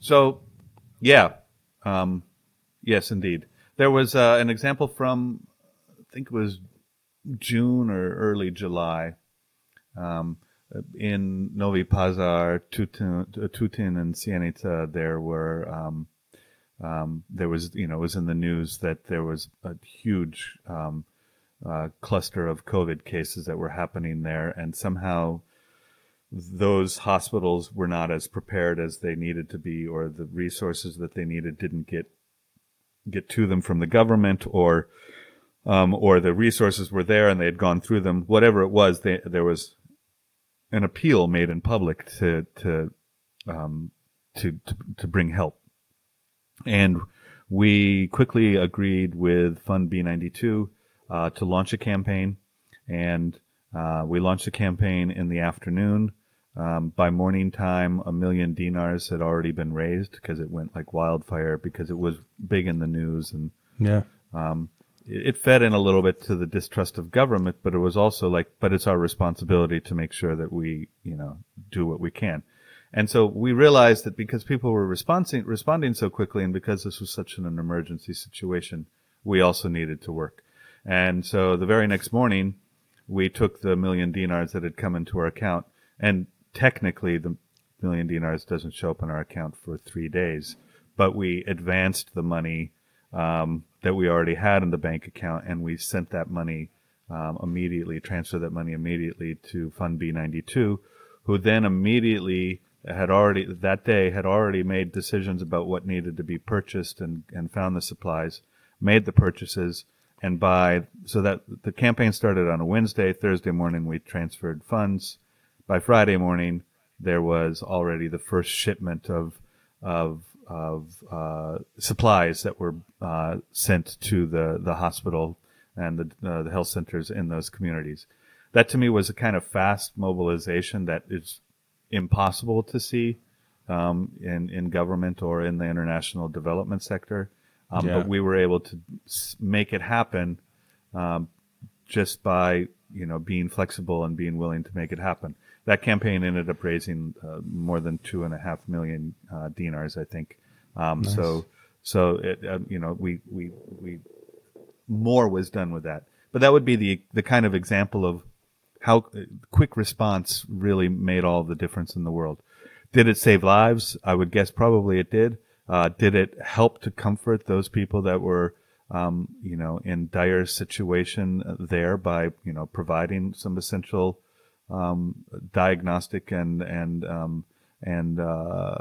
S2: So, yeah, um, yes, indeed. There was uh, an example from, I think it was June or early July, um, in Novi Pazar, Tutin, Tutin and Sienica. There were um, um, there was you know it was in the news that there was a huge um, uh, cluster of COVID cases that were happening there, and somehow those hospitals were not as prepared as they needed to be, or the resources that they needed didn't get get to them from the government, or um, or the resources were there and they had gone through them. Whatever it was, they, there was an appeal made in public to to, um, to to to bring help, and we quickly agreed with Fund B ninety-two uh, to launch a campaign, and uh, we launched a campaign in the afternoon. Um, by morning time, a million dinars had already been raised because it went like wildfire, because it was big in the news, and
S1: Yeah.
S2: um, it, it fed in a little bit to the distrust of government, but it was also like, but it's our responsibility to make sure that we, you know, do what we can. And so we realized that because people were responding, responding so quickly, and because this was such an, an emergency situation, we also needed to work. And so the very next morning, we took the million dinars that had come into our account, and technically the million dinars doesn't show up in our account for three days, but we advanced the money um, that we already had in the bank account, and we sent that money um, immediately, transferred that money immediately to Fund B ninety-two, who then immediately had already, that day, had already made decisions about what needed to be purchased, and, and found the supplies, made the purchases, and by, so that the campaign started on a Wednesday. Thursday morning we transferred funds. By Friday morning, there was already the first shipment of of of uh, supplies that were uh, sent to the, the hospital and the, uh, the health centers in those communities. That to me was a kind of fast mobilization that is impossible to see um, in in government or in the international development sector. Um,
S1: Yeah.
S2: But we were able to s- make it happen um, just by you know being flexible and being willing to make it happen. That campaign ended up raising uh, more than two and a half million uh, dinars, I think. Um,
S1: Nice.
S2: So, so it, uh, you know, we we we more was done with that. But that would be the the kind of example of how uh, quick response really made all the difference in the world. Did it save lives? I would guess probably it did. Uh, did it help to comfort those people that were, um, you know, in dire situation there by, you know, providing some essential um, diagnostic and and um, and uh,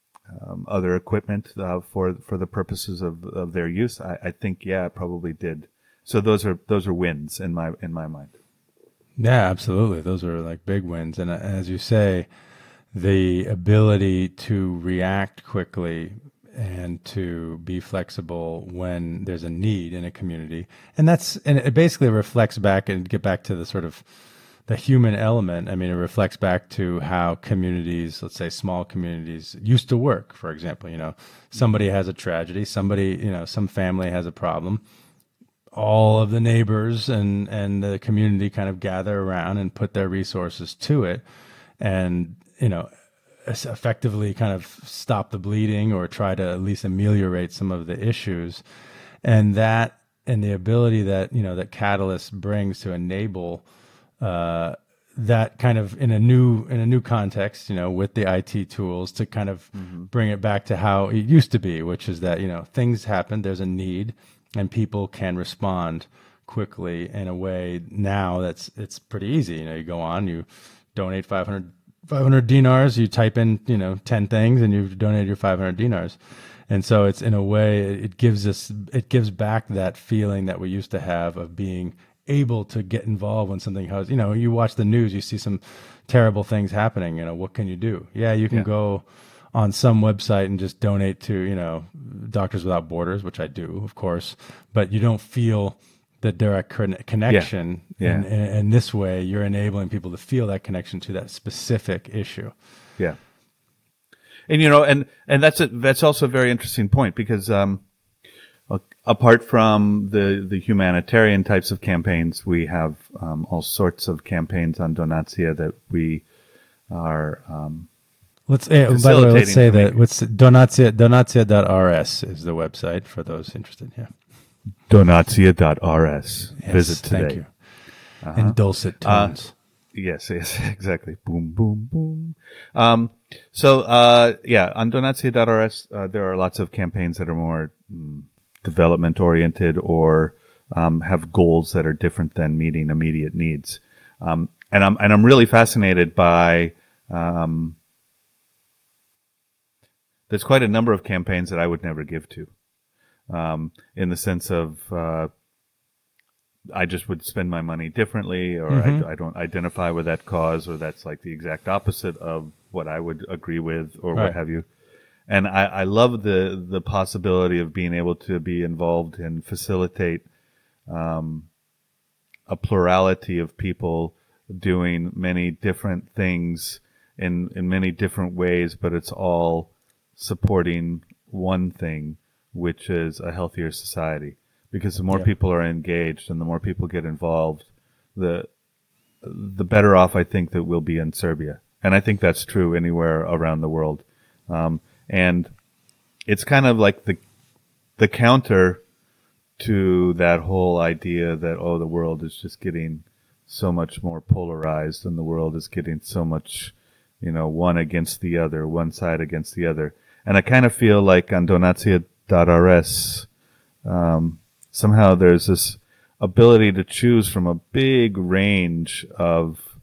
S2: um, other equipment uh, for for the purposes of, of their use? I, I think yeah, it probably did. So those are those are wins in my in my mind.
S1: Yeah, absolutely. Those are like big wins. And uh, as you say, the ability to react quickly and to be flexible when there's a need in a community. And that's, and it basically reflects back and get back to the sort of the human element. I mean, it reflects back to how communities, let's say small communities, used to work. For example, you know, somebody has a tragedy, somebody, you know, some family has a problem. All of the neighbors and, and the community kind of gather around and put their resources to it, and, you know, effectively kind of stop the bleeding or try to at least ameliorate some of the issues. And that, and the ability that, you know, that Catalyst brings to enable uh, that kind of in a new, in a new context, you know, with the I T tools to kind of mm-hmm. bring it back to how it used to be, which is that, you know, things happen, there's a need, and people can respond quickly in a way now that's, it's pretty easy. You know, you go on, you donate five hundred, five hundred dinars, you type in, you know, ten things and you've donated your five hundred dinars. And so it's in a way, it gives us, it gives back that feeling that we used to have of being able to get involved when something has, you know, you watch the news, you see some terrible things happening, you know, what can you do? Yeah, you can yeah. go on some website and just donate to, you know, Doctors Without Borders, which I do, of course, but you don't feel the direct connection.
S2: Yeah. Yeah.
S1: And, and this way, you're enabling people to feel that connection to that specific issue.
S2: Yeah. And, you know, and, and that's a, that's also a very interesting point, because, um, apart from the, the humanitarian types of campaigns, we have, um, all sorts of campaigns on Donatia that we are, um,
S1: Let's. Uh, by the way, let's say that. What's Donatia Donatia dot R S is the website for those interested. Yeah.
S2: Donatia dot R S.
S1: Yes,
S2: Visit today.
S1: Thank you. Uh-huh. In dulcet tones. Uh,
S2: yes, yes, exactly. Boom, boom, boom. Um, so, uh, yeah, on Donatia dot R S, uh, there are lots of campaigns that are more mm, development oriented or um, have goals that are different than meeting immediate needs. Um, and I'm and I'm really fascinated by. Um, there's quite a number of campaigns that I would never give to, um, in the sense of uh, I just would spend my money differently, or mm-hmm. I, I don't identify with that cause, or that's like the exact opposite of what I would agree with, or right. what have you. And I, I love the the possibility of being able to be involved and facilitate um, a plurality of people doing many different things in in many different ways, but it's all supporting one thing, which is a healthier society. Because the more yeah. people are engaged and the more people get involved, the the better off I think that we'll be in Serbia. And I think that's true anywhere around the world. Um, and it's kind of like the the counter to that whole idea that, oh, the world is just getting so much more polarized and the world is getting so much, you know, one against the other, one side against the other. And I kind of feel like on Donatia dot R S, um, somehow there's this ability to choose from a big range of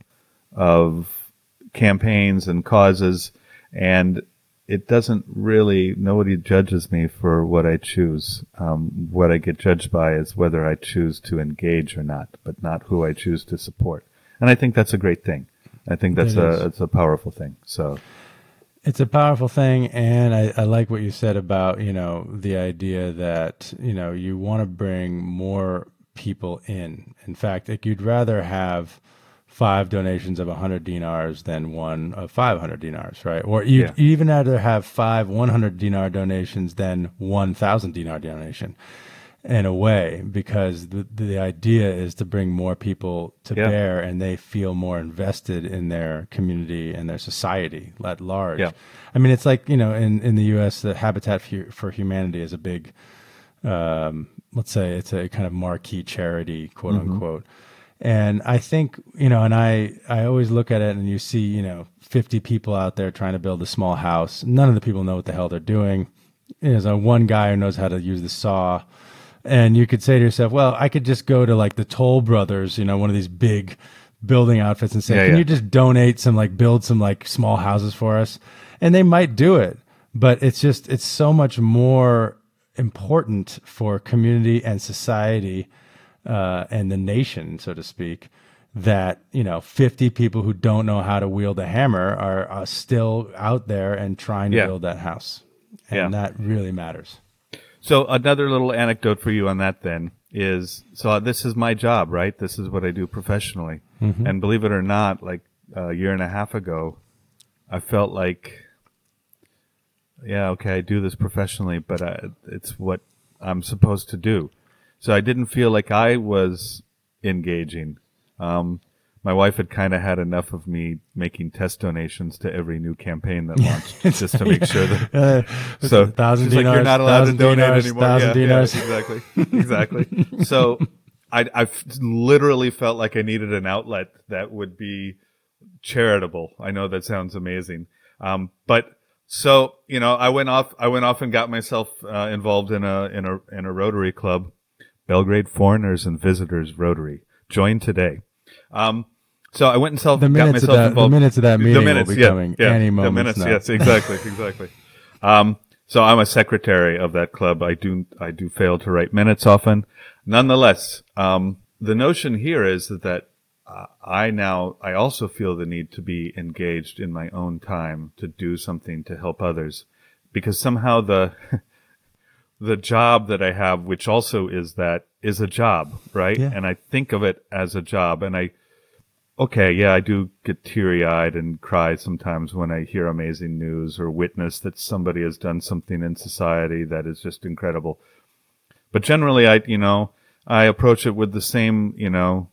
S2: of campaigns and causes, and it doesn't really, nobody judges me for what I choose. Um, what I get judged by is whether I choose to engage or not, but not who I choose to support. And I think that's a great thing. I think that's it a it's a powerful thing. So.
S1: It's a powerful thing, and I, I like what you said about, you know, the idea that, you know, you want to bring more people in. In fact, like you'd rather have five donations of one hundred dinars than one of five hundred dinars, right? Or you'd yeah. even rather have five one hundred dinar donations than one thousand dinar donation, in a way, because the the idea is to bring more people to yeah. bear, and they feel more invested in their community and their society at large. Yeah. I mean, it's like, you know, in, in the U S, the Habitat for, for Humanity is a big, um, let's say it's a kind of marquee charity, quote mm-hmm. unquote. And I think, you know, and I, I always look at it and you see, you know, fifty people out there trying to build a small house. None of the people know what the hell they're doing. There's a one guy who knows how to use the saw. And you could say to yourself, well, I could just go to like the Toll Brothers, you know, one of these big building outfits, and say, yeah, can yeah. you just donate some, like build some like small houses for us? And they might do it, but it's just, it's so much more important for community and society uh, and the nation, so to speak, that, you know, fifty people who don't know how to wield a hammer are, are still out there and trying to yeah. build that house. And yeah. that really matters.
S2: So another little anecdote for you on that then is, so this is my job, right? This is what I do professionally. Mm-hmm. And believe it or not, like a year and a half ago, I felt like, yeah, okay, I do this professionally, but I, it's what I'm supposed to do. So I didn't feel like I was engaging. Um, my wife had kind of had enough of me making test donations to every new campaign that launched, just to make sure that. Uh, so
S1: thousand
S2: she's
S1: dinars,
S2: like, you're not allowed to donate
S1: dinars,
S2: anymore.
S1: Thousand
S2: yeah,
S1: dinars.
S2: Yeah, exactly, exactly. So I, I literally felt like I needed an outlet that would be charitable. I know that sounds amazing, um, but so you know, I went off. I went off and got myself uh, involved in a in a in a Rotary club, Belgrade Foreigners and Visitors Rotary. Join today. Um, So I went and self,
S1: the
S2: got myself
S1: of that,
S2: involved.
S1: The minutes of that meeting
S2: the minutes,
S1: will be
S2: yeah,
S1: coming
S2: yeah,
S1: any
S2: moment.
S1: moment.
S2: The minutes,
S1: now.
S2: yes, exactly, exactly. Um, so I'm a secretary of that club. I do, I do fail to write minutes often. Nonetheless, um, the notion here is that, that uh, I now, I also feel the need to be engaged in my own time to do something to help others, because somehow the, the job that I have, which also is that, is a job, right?
S1: Yeah.
S2: And I think of it as a job, and I, Okay, yeah, I do get teary-eyed and cry sometimes when I hear amazing news or witness that somebody has done something in society that is just incredible. But generally, I, you know, I approach it with the same, you know,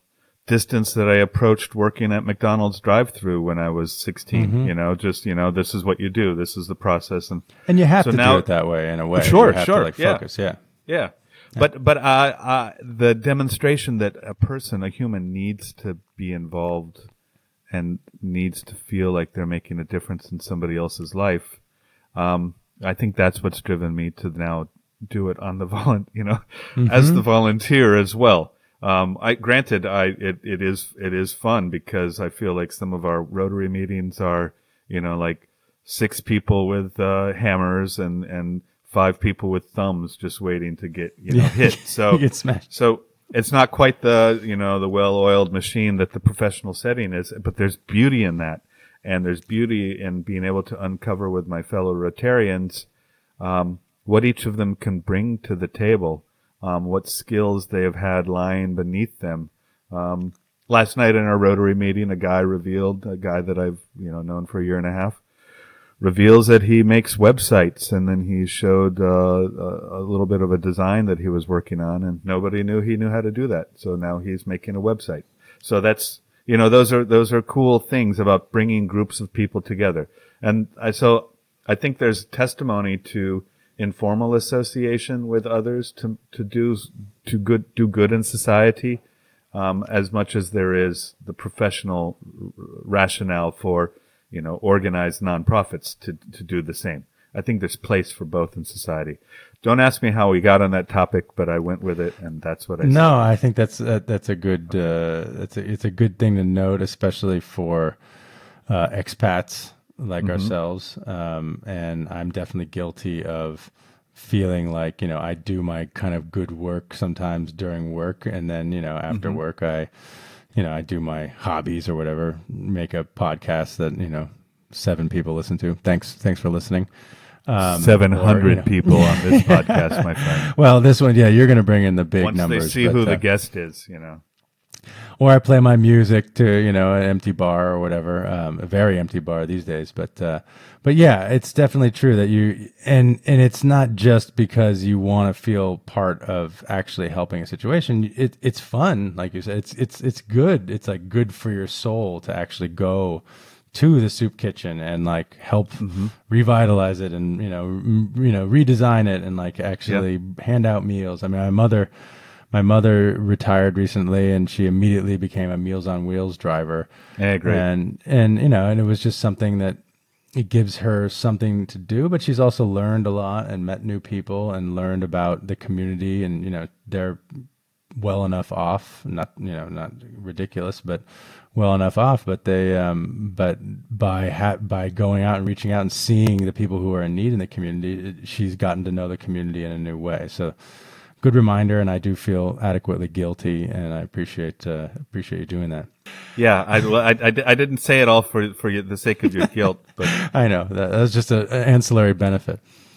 S2: distance that I approached working at McDonald's drive-through when I was sixteen.
S1: Mm-hmm.
S2: You know, just, you know, this is what you do. This is the process. And
S1: and you have
S2: so
S1: to
S2: now,
S1: do it that way in a way.
S2: Sure,
S1: you have
S2: sure.
S1: To, like,
S2: yeah.
S1: focus. Yeah.
S2: Yeah. But, but, uh, uh, the demonstration that a person, a human needs to be involved and needs to feel like they're making a difference in somebody else's life. Um, I think that's what's driven me to now do it on the volun, you know, mm-hmm. as the volunteer as well. Um, I, granted, I, it, it is, it is fun because I feel like some of our Rotary meetings are, you know, like six people with, uh, hammers and, and five people with thumbs just waiting to get, you know, hit. So,
S1: get smashed.
S2: So it's not quite the, you know, the well-oiled machine that the professional setting is, but there's beauty in that. And there's beauty in being able to uncover with my fellow Rotarians, um, what each of them can bring to the table. Um, what skills they have had lying beneath them. Um, last night in our Rotary meeting, a guy revealed, a guy that I've, you know, known for a year and a half, reveals that he makes websites, and then he showed, uh, a, a little bit of a design that he was working on, and nobody knew he knew how to do that. So now he's making a website. So that's, you know, those are, those are cool things about bringing groups of people together. And I, so I think there's testimony to informal association with others to to do to good do good in society, um, as much as there is the professional r- rationale for, you know, organized nonprofits to to do the same. I think there's place for both in society. Don't ask me how we got on that topic, but I went with it, and that's what I said.
S1: No, I think that's uh, that's a good uh, that's a, it's a good thing to note, especially for uh, expats like mm-hmm. ourselves. Um, and I'm definitely guilty of feeling like, you know, I do my kind of good work sometimes during work, and then, you know, after mm-hmm. work, I, you know, I do my hobbies or whatever, make a podcast that, you know, seven people listen to. Thanks, thanks for listening.
S2: Um, seven hundred or, you know. people on this podcast, my friend.
S1: Well, this one, yeah, you're going to bring in the big
S2: Once
S1: numbers.
S2: Once they see
S1: but,
S2: who
S1: uh,
S2: the guest is, you know.
S1: Or I play my music to, you know, an empty bar or whatever, um, a very empty bar these days. But, uh, but yeah, it's definitely true that you, and, and it's not just because you want to feel part of actually helping a situation. It, it's fun. Like you said, it's, it's, it's good. It's like good for your soul to actually go to the soup kitchen and like help mm-hmm. revitalize it and, you know, m- you know, redesign it and like actually yep. hand out meals. I mean, my mother, My mother retired recently, and she immediately became a Meals on Wheels driver.
S2: Yeah, great.
S1: And and you know, and it was just something that it gives her something to do. But she's also learned a lot and met new people and learned about the community. And you know, they're well enough off, not you know, not ridiculous, but well enough off. But they, um, but by ha- by going out and reaching out and seeing the people who are in need in the community, she's gotten to know the community in a new way. So. Good reminder, and I do feel adequately guilty, and I appreciate uh, appreciate you doing that.
S2: Yeah, I, I, I, I didn't say it all for for the sake of your guilt, but
S1: I know that, that was just an ancillary benefit.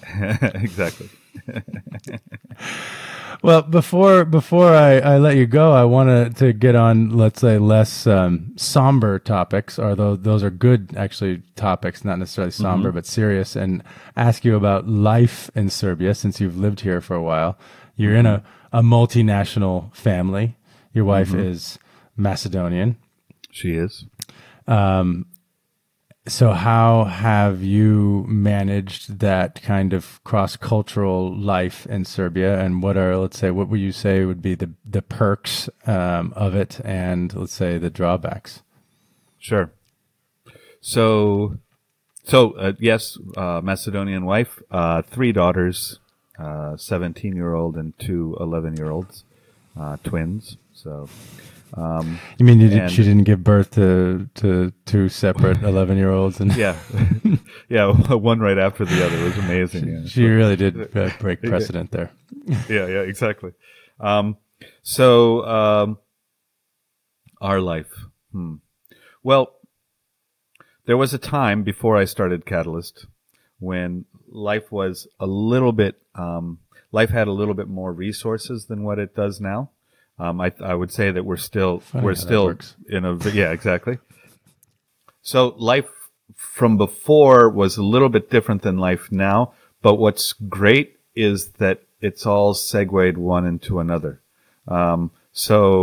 S2: Exactly.
S1: Well, before before I, I let you go, I wanted to get on, let's say, less um, somber topics, although those are good, actually, topics, not necessarily somber, mm-hmm. but serious, and ask you about life in Serbia, since you've lived here for a while. You're in a, a multinational family. Your wife mm-hmm. is Macedonian.
S2: She is.
S1: Um, so how have you managed that kind of cross-cultural life in Serbia? And what are, let's say, what would you say would be the, the perks um, of it and, let's say, the drawbacks?
S2: Sure. So, so uh, yes, uh, Macedonian wife, uh, three daughters. Uh, seventeen-year-old and two eleven-year-olds, uh, twins. So, um,
S1: you mean you did, she didn't give birth to to two separate eleven-year-olds? And
S2: yeah, yeah, one right after the other. It was amazing.
S1: She,
S2: yeah.
S1: she really did uh, break precedent there.
S2: yeah, yeah, exactly. Um, so, um, our life. Hmm. Well, there was a time before I started Catalyst when life was a little bit, um, life had a little bit more resources than what it does now. Um, I, I would say that we're still,
S1: Funny
S2: we're still
S1: works.
S2: in a, yeah, exactly. So life from before was a little bit different than life now, but what's great is that it's all segued one into another. Um, so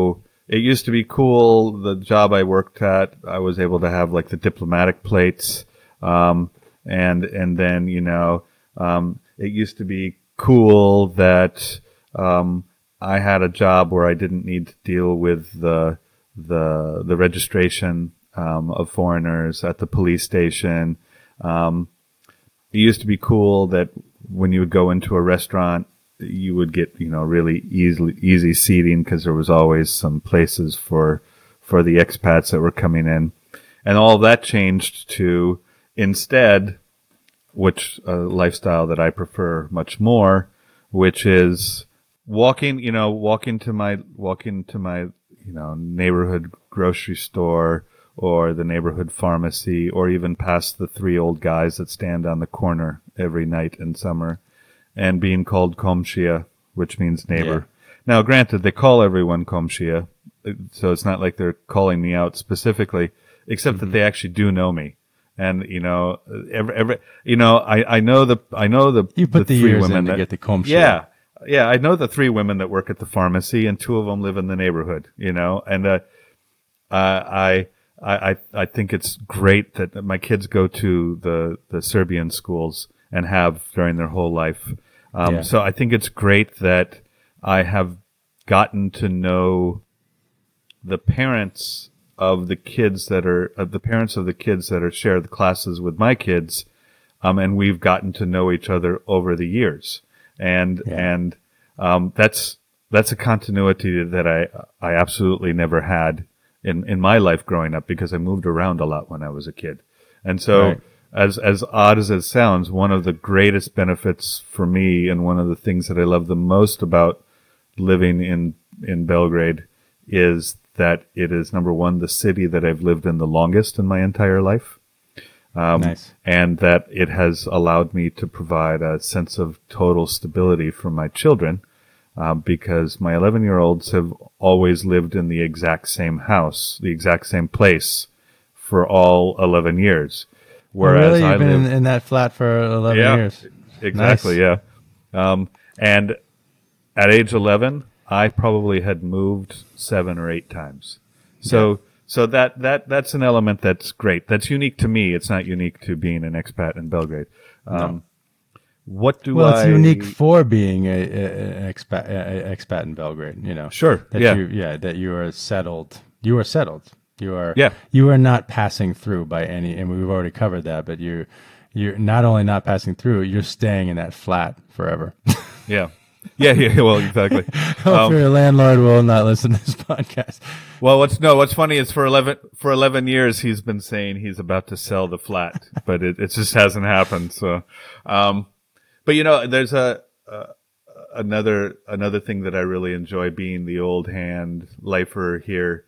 S2: it used to be cool. The job I worked at, I was able to have like the diplomatic plates. Um, and, and then, you know, um, it used to be cool that, um, I had a job where I didn't need to deal with the, the, the registration, um, of foreigners at the police station. Um, it used to be cool that when you would go into a restaurant, you would get, you know, really easily, easy seating because there was always some places for, for the expats that were coming in. And all that changed to instead, which a lifestyle that I prefer much more, which is walking, you know, walking to my, walking to my, you know, neighborhood grocery store or the neighborhood pharmacy or even past the three old guys that stand on the corner every night in summer and being called Komshia, which means neighbor. Yeah. Now, granted, they call everyone Komshia, so it's not like they're calling me out specifically, except mm-hmm. that they actually do know me. And, you know, every, every, you know, I, I know the, I know the,
S1: you put
S2: the,
S1: the
S2: three
S1: years
S2: women
S1: in
S2: that
S1: to get the Komshia.
S2: Yeah. Yeah. I know the three women that work at the pharmacy and two of them live in the neighborhood, you know, and, uh, uh I, I, I think it's great that my kids go to the, the Serbian schools and have during their whole life. Um, yeah. So I think it's great that I have gotten to know the parents of the kids that are, of the parents of the kids that are share the classes with my kids. Um, and we've gotten to know each other over the years. And, yeah. and, um, that's, that's a continuity that I, I absolutely never had in, in my life growing up because I moved around a lot when I was a kid. And so right. as, as odd as it sounds, one of the greatest benefits for me and one of the things that I love the most about living in, in Belgrade is that it is, number one, the city that I've lived in the longest in my entire life. Um,
S1: nice.
S2: And that it has allowed me to provide a sense of total stability for my children. Uh, because my eleven-year-olds have always lived in the exact same house, the exact same place for all eleven years.
S1: Whereas oh, really? You've I been lived, in that flat for eleven
S2: yeah,
S1: years.
S2: Exactly,
S1: nice.
S2: yeah. Um, and at age eleven, I probably had moved seven or eight times. So, yeah. so that, that, that's an element that's great. That's unique to me. It's not unique to being an expat in Belgrade. Um,
S1: no.
S2: What do
S1: well,
S2: I...
S1: it's unique for being a, a, an expat, a, expat in Belgrade, you know.
S2: Sure,
S1: that
S2: yeah.
S1: You, yeah, that you are settled. You are settled. You are,
S2: yeah.
S1: you are not passing through by any, and we've already covered that, but you're, you're not only not passing through, you're staying in that flat forever.
S2: yeah. Yeah, yeah, well, exactly.
S1: Hope um, your landlord will not listen to this podcast.
S2: Well, what's no, what's funny is for eleven for eleven years he's been saying he's about to sell the flat, but it, it just hasn't happened. So, um, but you know, there's a uh, another another thing that I really enjoy being the old hand lifer here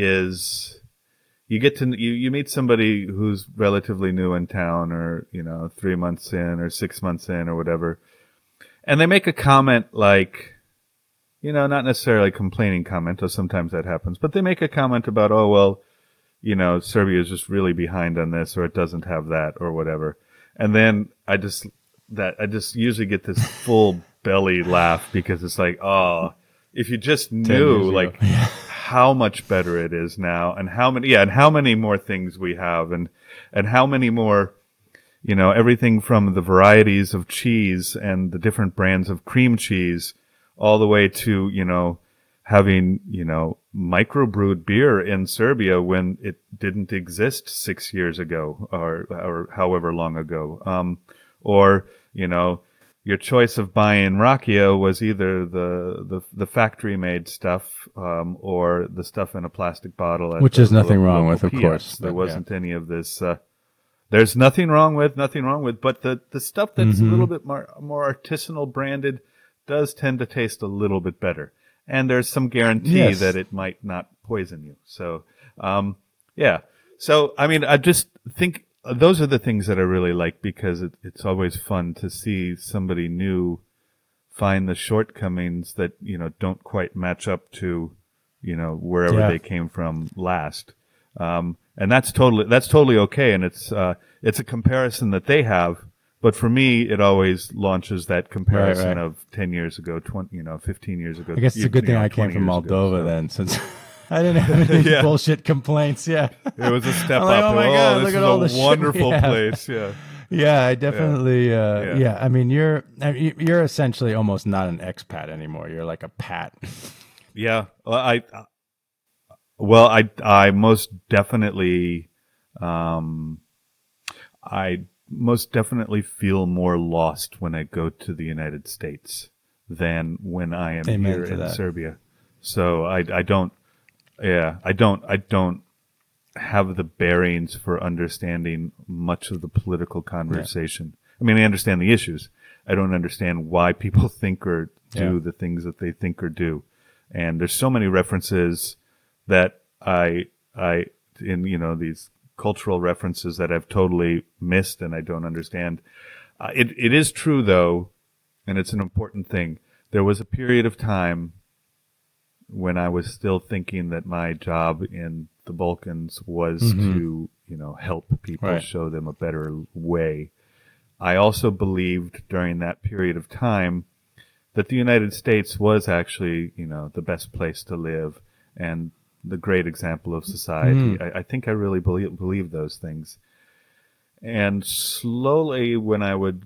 S2: is you get to you you meet somebody who's relatively new in town, or you know, three months in or six months in or whatever. And they make a comment like, you know, not necessarily a complaining comment, though sometimes that happens, but they make a comment about, oh, well, you know, Serbia is just really behind on this, or it doesn't have that, or whatever. And then I just, that, I just usually get this full belly laugh because it's like, oh, if you just knew, like, how much better it is now, and how many, yeah, and how many more things we have, and, and how many more, you know, everything from the varieties of cheese and the different brands of cream cheese all the way to, you know, having, you know, microbrewed beer in Serbia when it didn't exist six years ago or, or however long ago. Um, or, you know, your choice of buying rakia was either the, the, the factory made stuff, um, or the stuff in a plastic bottle.
S1: Which is nothing wrong with, of course.
S2: There wasn't any of this, uh, There's nothing wrong with, nothing wrong with, but the, the stuff that's mm-hmm. a little bit more, more artisanal branded does tend to taste a little bit better. And there's some guarantee yes. that it might not poison you. So, um, yeah. So, I mean, I just think those are the things that I really like because it, it's always fun to see somebody new find the shortcomings that, you know, don't quite match up to, you know, wherever yeah. they came from last. Um, and that's totally, that's totally okay. And it's, uh, it's a comparison that they have. But for me, it always launches that comparison right, right. of ten years ago, twenty, you know, fifteen years ago.
S1: I guess it's a good thing
S2: know,
S1: I came from Moldova
S2: ago, so.
S1: then, since I didn't have any
S2: Yeah.
S1: bullshit complaints. Yeah.
S2: It was a step
S1: I'm like,
S2: up.
S1: oh my
S2: oh,
S1: God,
S2: this
S1: look
S2: is
S1: at all
S2: a
S1: the shit we
S2: wonderful
S1: have.
S2: place. Yeah.
S1: Yeah, I definitely. Uh,
S2: Yeah.
S1: yeah. I mean, you're I mean, you're essentially almost not an expat anymore. You're like a pat.
S2: Yeah. Well, I, well, I, I most definitely, um, I most definitely feel more lost when I go to the United States than when I am
S1: Amen
S2: here
S1: to
S2: in
S1: that.
S2: Serbia. So I, I don't, yeah, I don't, I don't have the bearings for understanding much of the political conversation. I mean, I understand the issues. I don't understand why people think or do
S1: Yeah.
S2: the things that they think or do. And there's so many references that I, I, in, you know, these cultural references that I've totally missed and I don't understand. Uh, it, it is true though, and it's an important thing. There was a period of time when I was still thinking that my job in the Balkans was
S1: Mhm.
S2: to, you know, help people,
S1: Right.
S2: show them a better way. I also believed during that period of time that the United States was actually, you know, the best place to live and the great example of society.
S1: Mm.
S2: I, I think I really believe, believe those things. And slowly, when I would,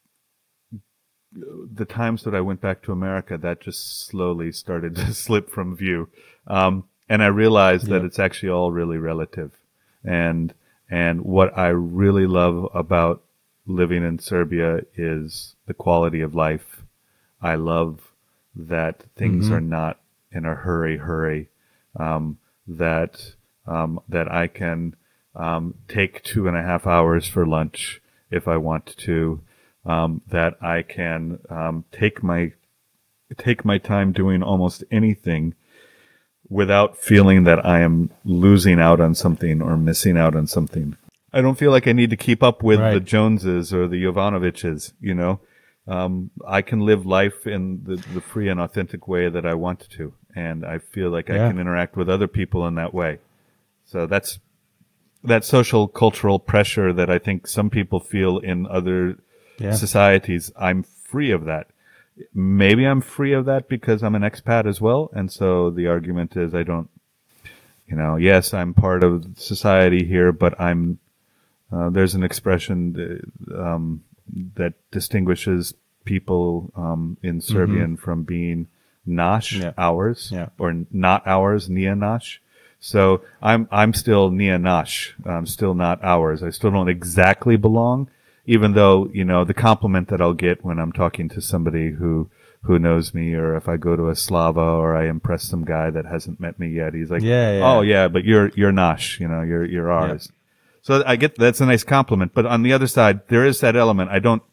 S2: the times that I went back to America, that just slowly started to slip from view. Um, and I realized that
S1: Yep.
S2: it's actually all really relative. And, and what I really love about living in Serbia is the quality of life. I love that things
S1: Mhm.
S2: are not in a hurry, hurry. Um, that um, that I can um, take two and a half hours for lunch if I want to. Um, that I can um, take my take my time doing almost anything without feeling that I am losing out on something or missing out on something. I don't feel like I need to keep up with
S1: Right.
S2: the Joneses or the Jovanoviches, you know. Um, I can live life in the, the free and authentic way that I want to, and I feel like I
S1: Yeah.
S2: can interact with other people in that way. So that's that social cultural pressure that I think some people feel in other
S1: Yeah.
S2: societies. I'm free of that. Maybe I'm free of that because I'm an expat as well, and so the argument is I don't, you know, yes, I'm part of society here, but I'm uh, there's an expression that, um, that distinguishes people um, in Serbian from being nash,
S1: Yeah.
S2: ours,
S1: Yeah.
S2: or not ours, nia nash. So I'm I'm still nia nash. I'm still not ours. I still don't exactly belong, even though, you know, the compliment that I'll get when I'm talking to somebody who who knows me, or if I go to a Slava or I impress some guy that hasn't met me yet, he's like,
S1: Yeah, yeah.
S2: "Oh yeah, but you're you're nash, you know, you're you're ours." So I get that's a nice compliment, but on the other side, there is that element. I don't.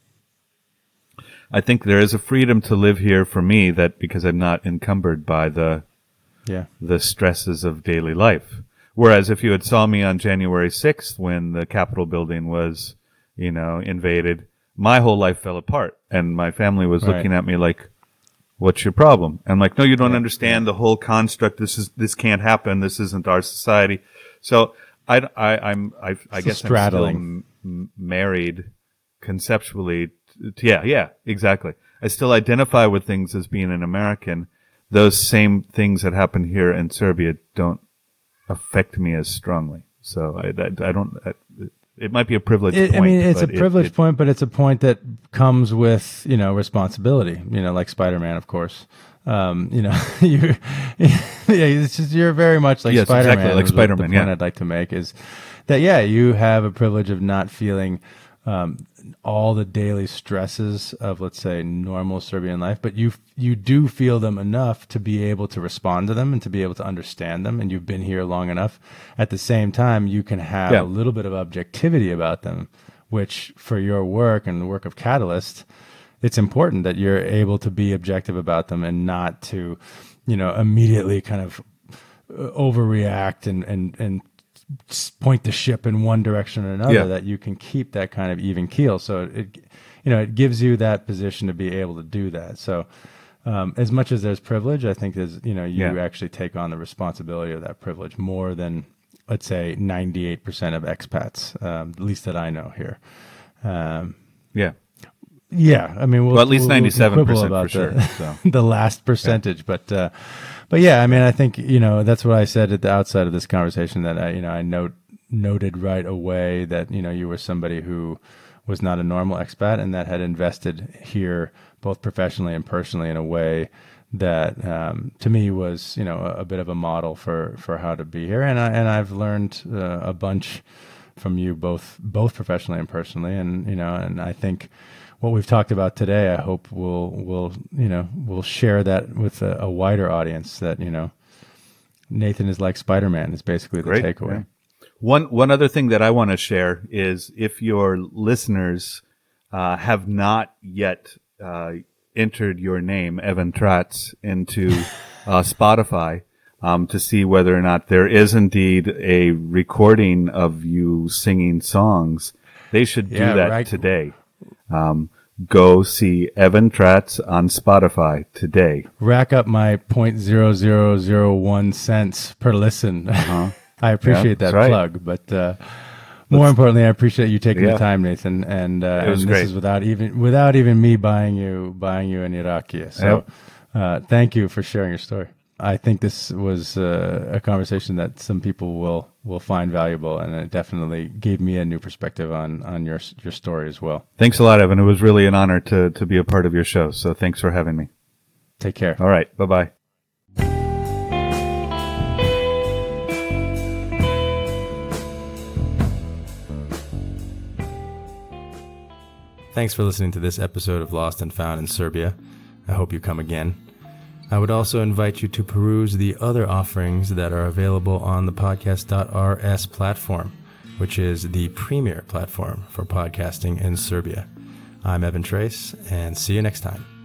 S2: I think there is a freedom to live here for me that because I'm not encumbered by the
S1: Yeah.
S2: the stresses of daily life. Whereas if you had saw me on January sixth when the Capitol building was, you know, invaded, my whole life fell apart, and my family was
S1: Right.
S2: looking at me like, "What's your problem?" I'm like, "No, you don't
S1: Yeah,
S2: understand the whole construct. This is this can't happen. This isn't our society." So I, I I'm I, I
S1: It's
S2: guess
S1: straddling.
S2: I'm still m- married conceptually. To, yeah, yeah, exactly. I still identify with things as being an American. Those same things that happen here in Serbia don't affect me as strongly. So I, I, I don't. I, it might be a privileged
S1: It,
S2: point.
S1: I mean, it's a
S2: but it-
S1: privilege
S2: it-
S1: point, but it's a point that comes with, you know, responsibility, you know, like Spider-Man, of course. Um, you know, you, yeah, it's just, you're very much like
S2: Yes,
S1: Spider-Man.
S2: exactly, like
S1: is what
S2: Spider-Man,
S1: The point
S2: yeah.
S1: I'd like to make is that, yeah, you have a privilege of not feeling, um, all the daily stresses of, let's say, normal Serbian life, but you you do feel them enough to be able to respond to them and to be able to understand them, and you've been here long enough. At the same time, you can have
S2: Yeah.
S1: a little bit of objectivity about them, which for your work and the work of Catalyst, it's important that you're able to be objective about them and not to, you know, immediately kind of uh, overreact and and and s- point the ship in one direction or another.
S2: Yeah.
S1: That you can keep that kind of even keel. So it, you know, it gives you that position to be able to do that. So um, as much as there's privilege, I think there's, you know, you
S2: Yeah.
S1: actually take on the responsibility of that privilege more than, let's say, ninety-eight percent of expats, um, at least that I know here. Um,
S2: yeah.
S1: Yeah, I mean, we'll,
S2: well, at least
S1: we'll,
S2: ninety-seven percent
S1: we'll
S2: for sure.
S1: The,
S2: So.
S1: the last percentage, yeah. but uh, but yeah, I mean, I think you know that's what I said at the outside of this conversation, that I you know I note noted right away that you know you were somebody who was not a normal expat and that had invested here both professionally and personally in a way that um, to me was you know a, a bit of a model for for how to be here, and I and I've learned uh, a bunch from you both both professionally and personally, and you know and I think what we've talked about today, I hope we'll will you know we'll share that with a, a wider audience, that you know Nathan is like Spider-Man is basically the
S2: Great.
S1: takeaway.
S2: Yeah. One one other thing that I want to share is, if your listeners uh, have not yet uh, entered your name, Evan Tratz, into uh, Spotify um, to see whether or not there is indeed a recording of you singing songs, they should do
S1: Yeah,
S2: that
S1: right.
S2: today. Um, go see Evan Tratz on Spotify today.
S1: Rack up my point zero zero zero one cents per listen. Uh-huh. I appreciate
S2: yeah,
S1: that
S2: right.
S1: plug, but uh, more Let's, importantly, I appreciate you taking
S2: yeah.
S1: the time, Nathan. And, uh,
S2: it was
S1: and
S2: great.
S1: This is without even without even me buying you buying you an Irakia. So,
S2: yep.
S1: uh, thank you for sharing your story. I think this was uh, a conversation that some people will will find valuable, and it definitely gave me a new perspective on on your your story as well.
S2: Thanks a lot, Evan. It was really an honor to to be a part of your show. So thanks for having me.
S1: Take care.
S2: All right. Bye bye.
S1: Thanks for listening to this episode of Lost and Found in Serbia. I hope you come again. I would also invite you to peruse the other offerings that are available on the podcast dot r s platform, which is the premier platform for podcasting in Serbia. I'm Evan Trace, and see you next time.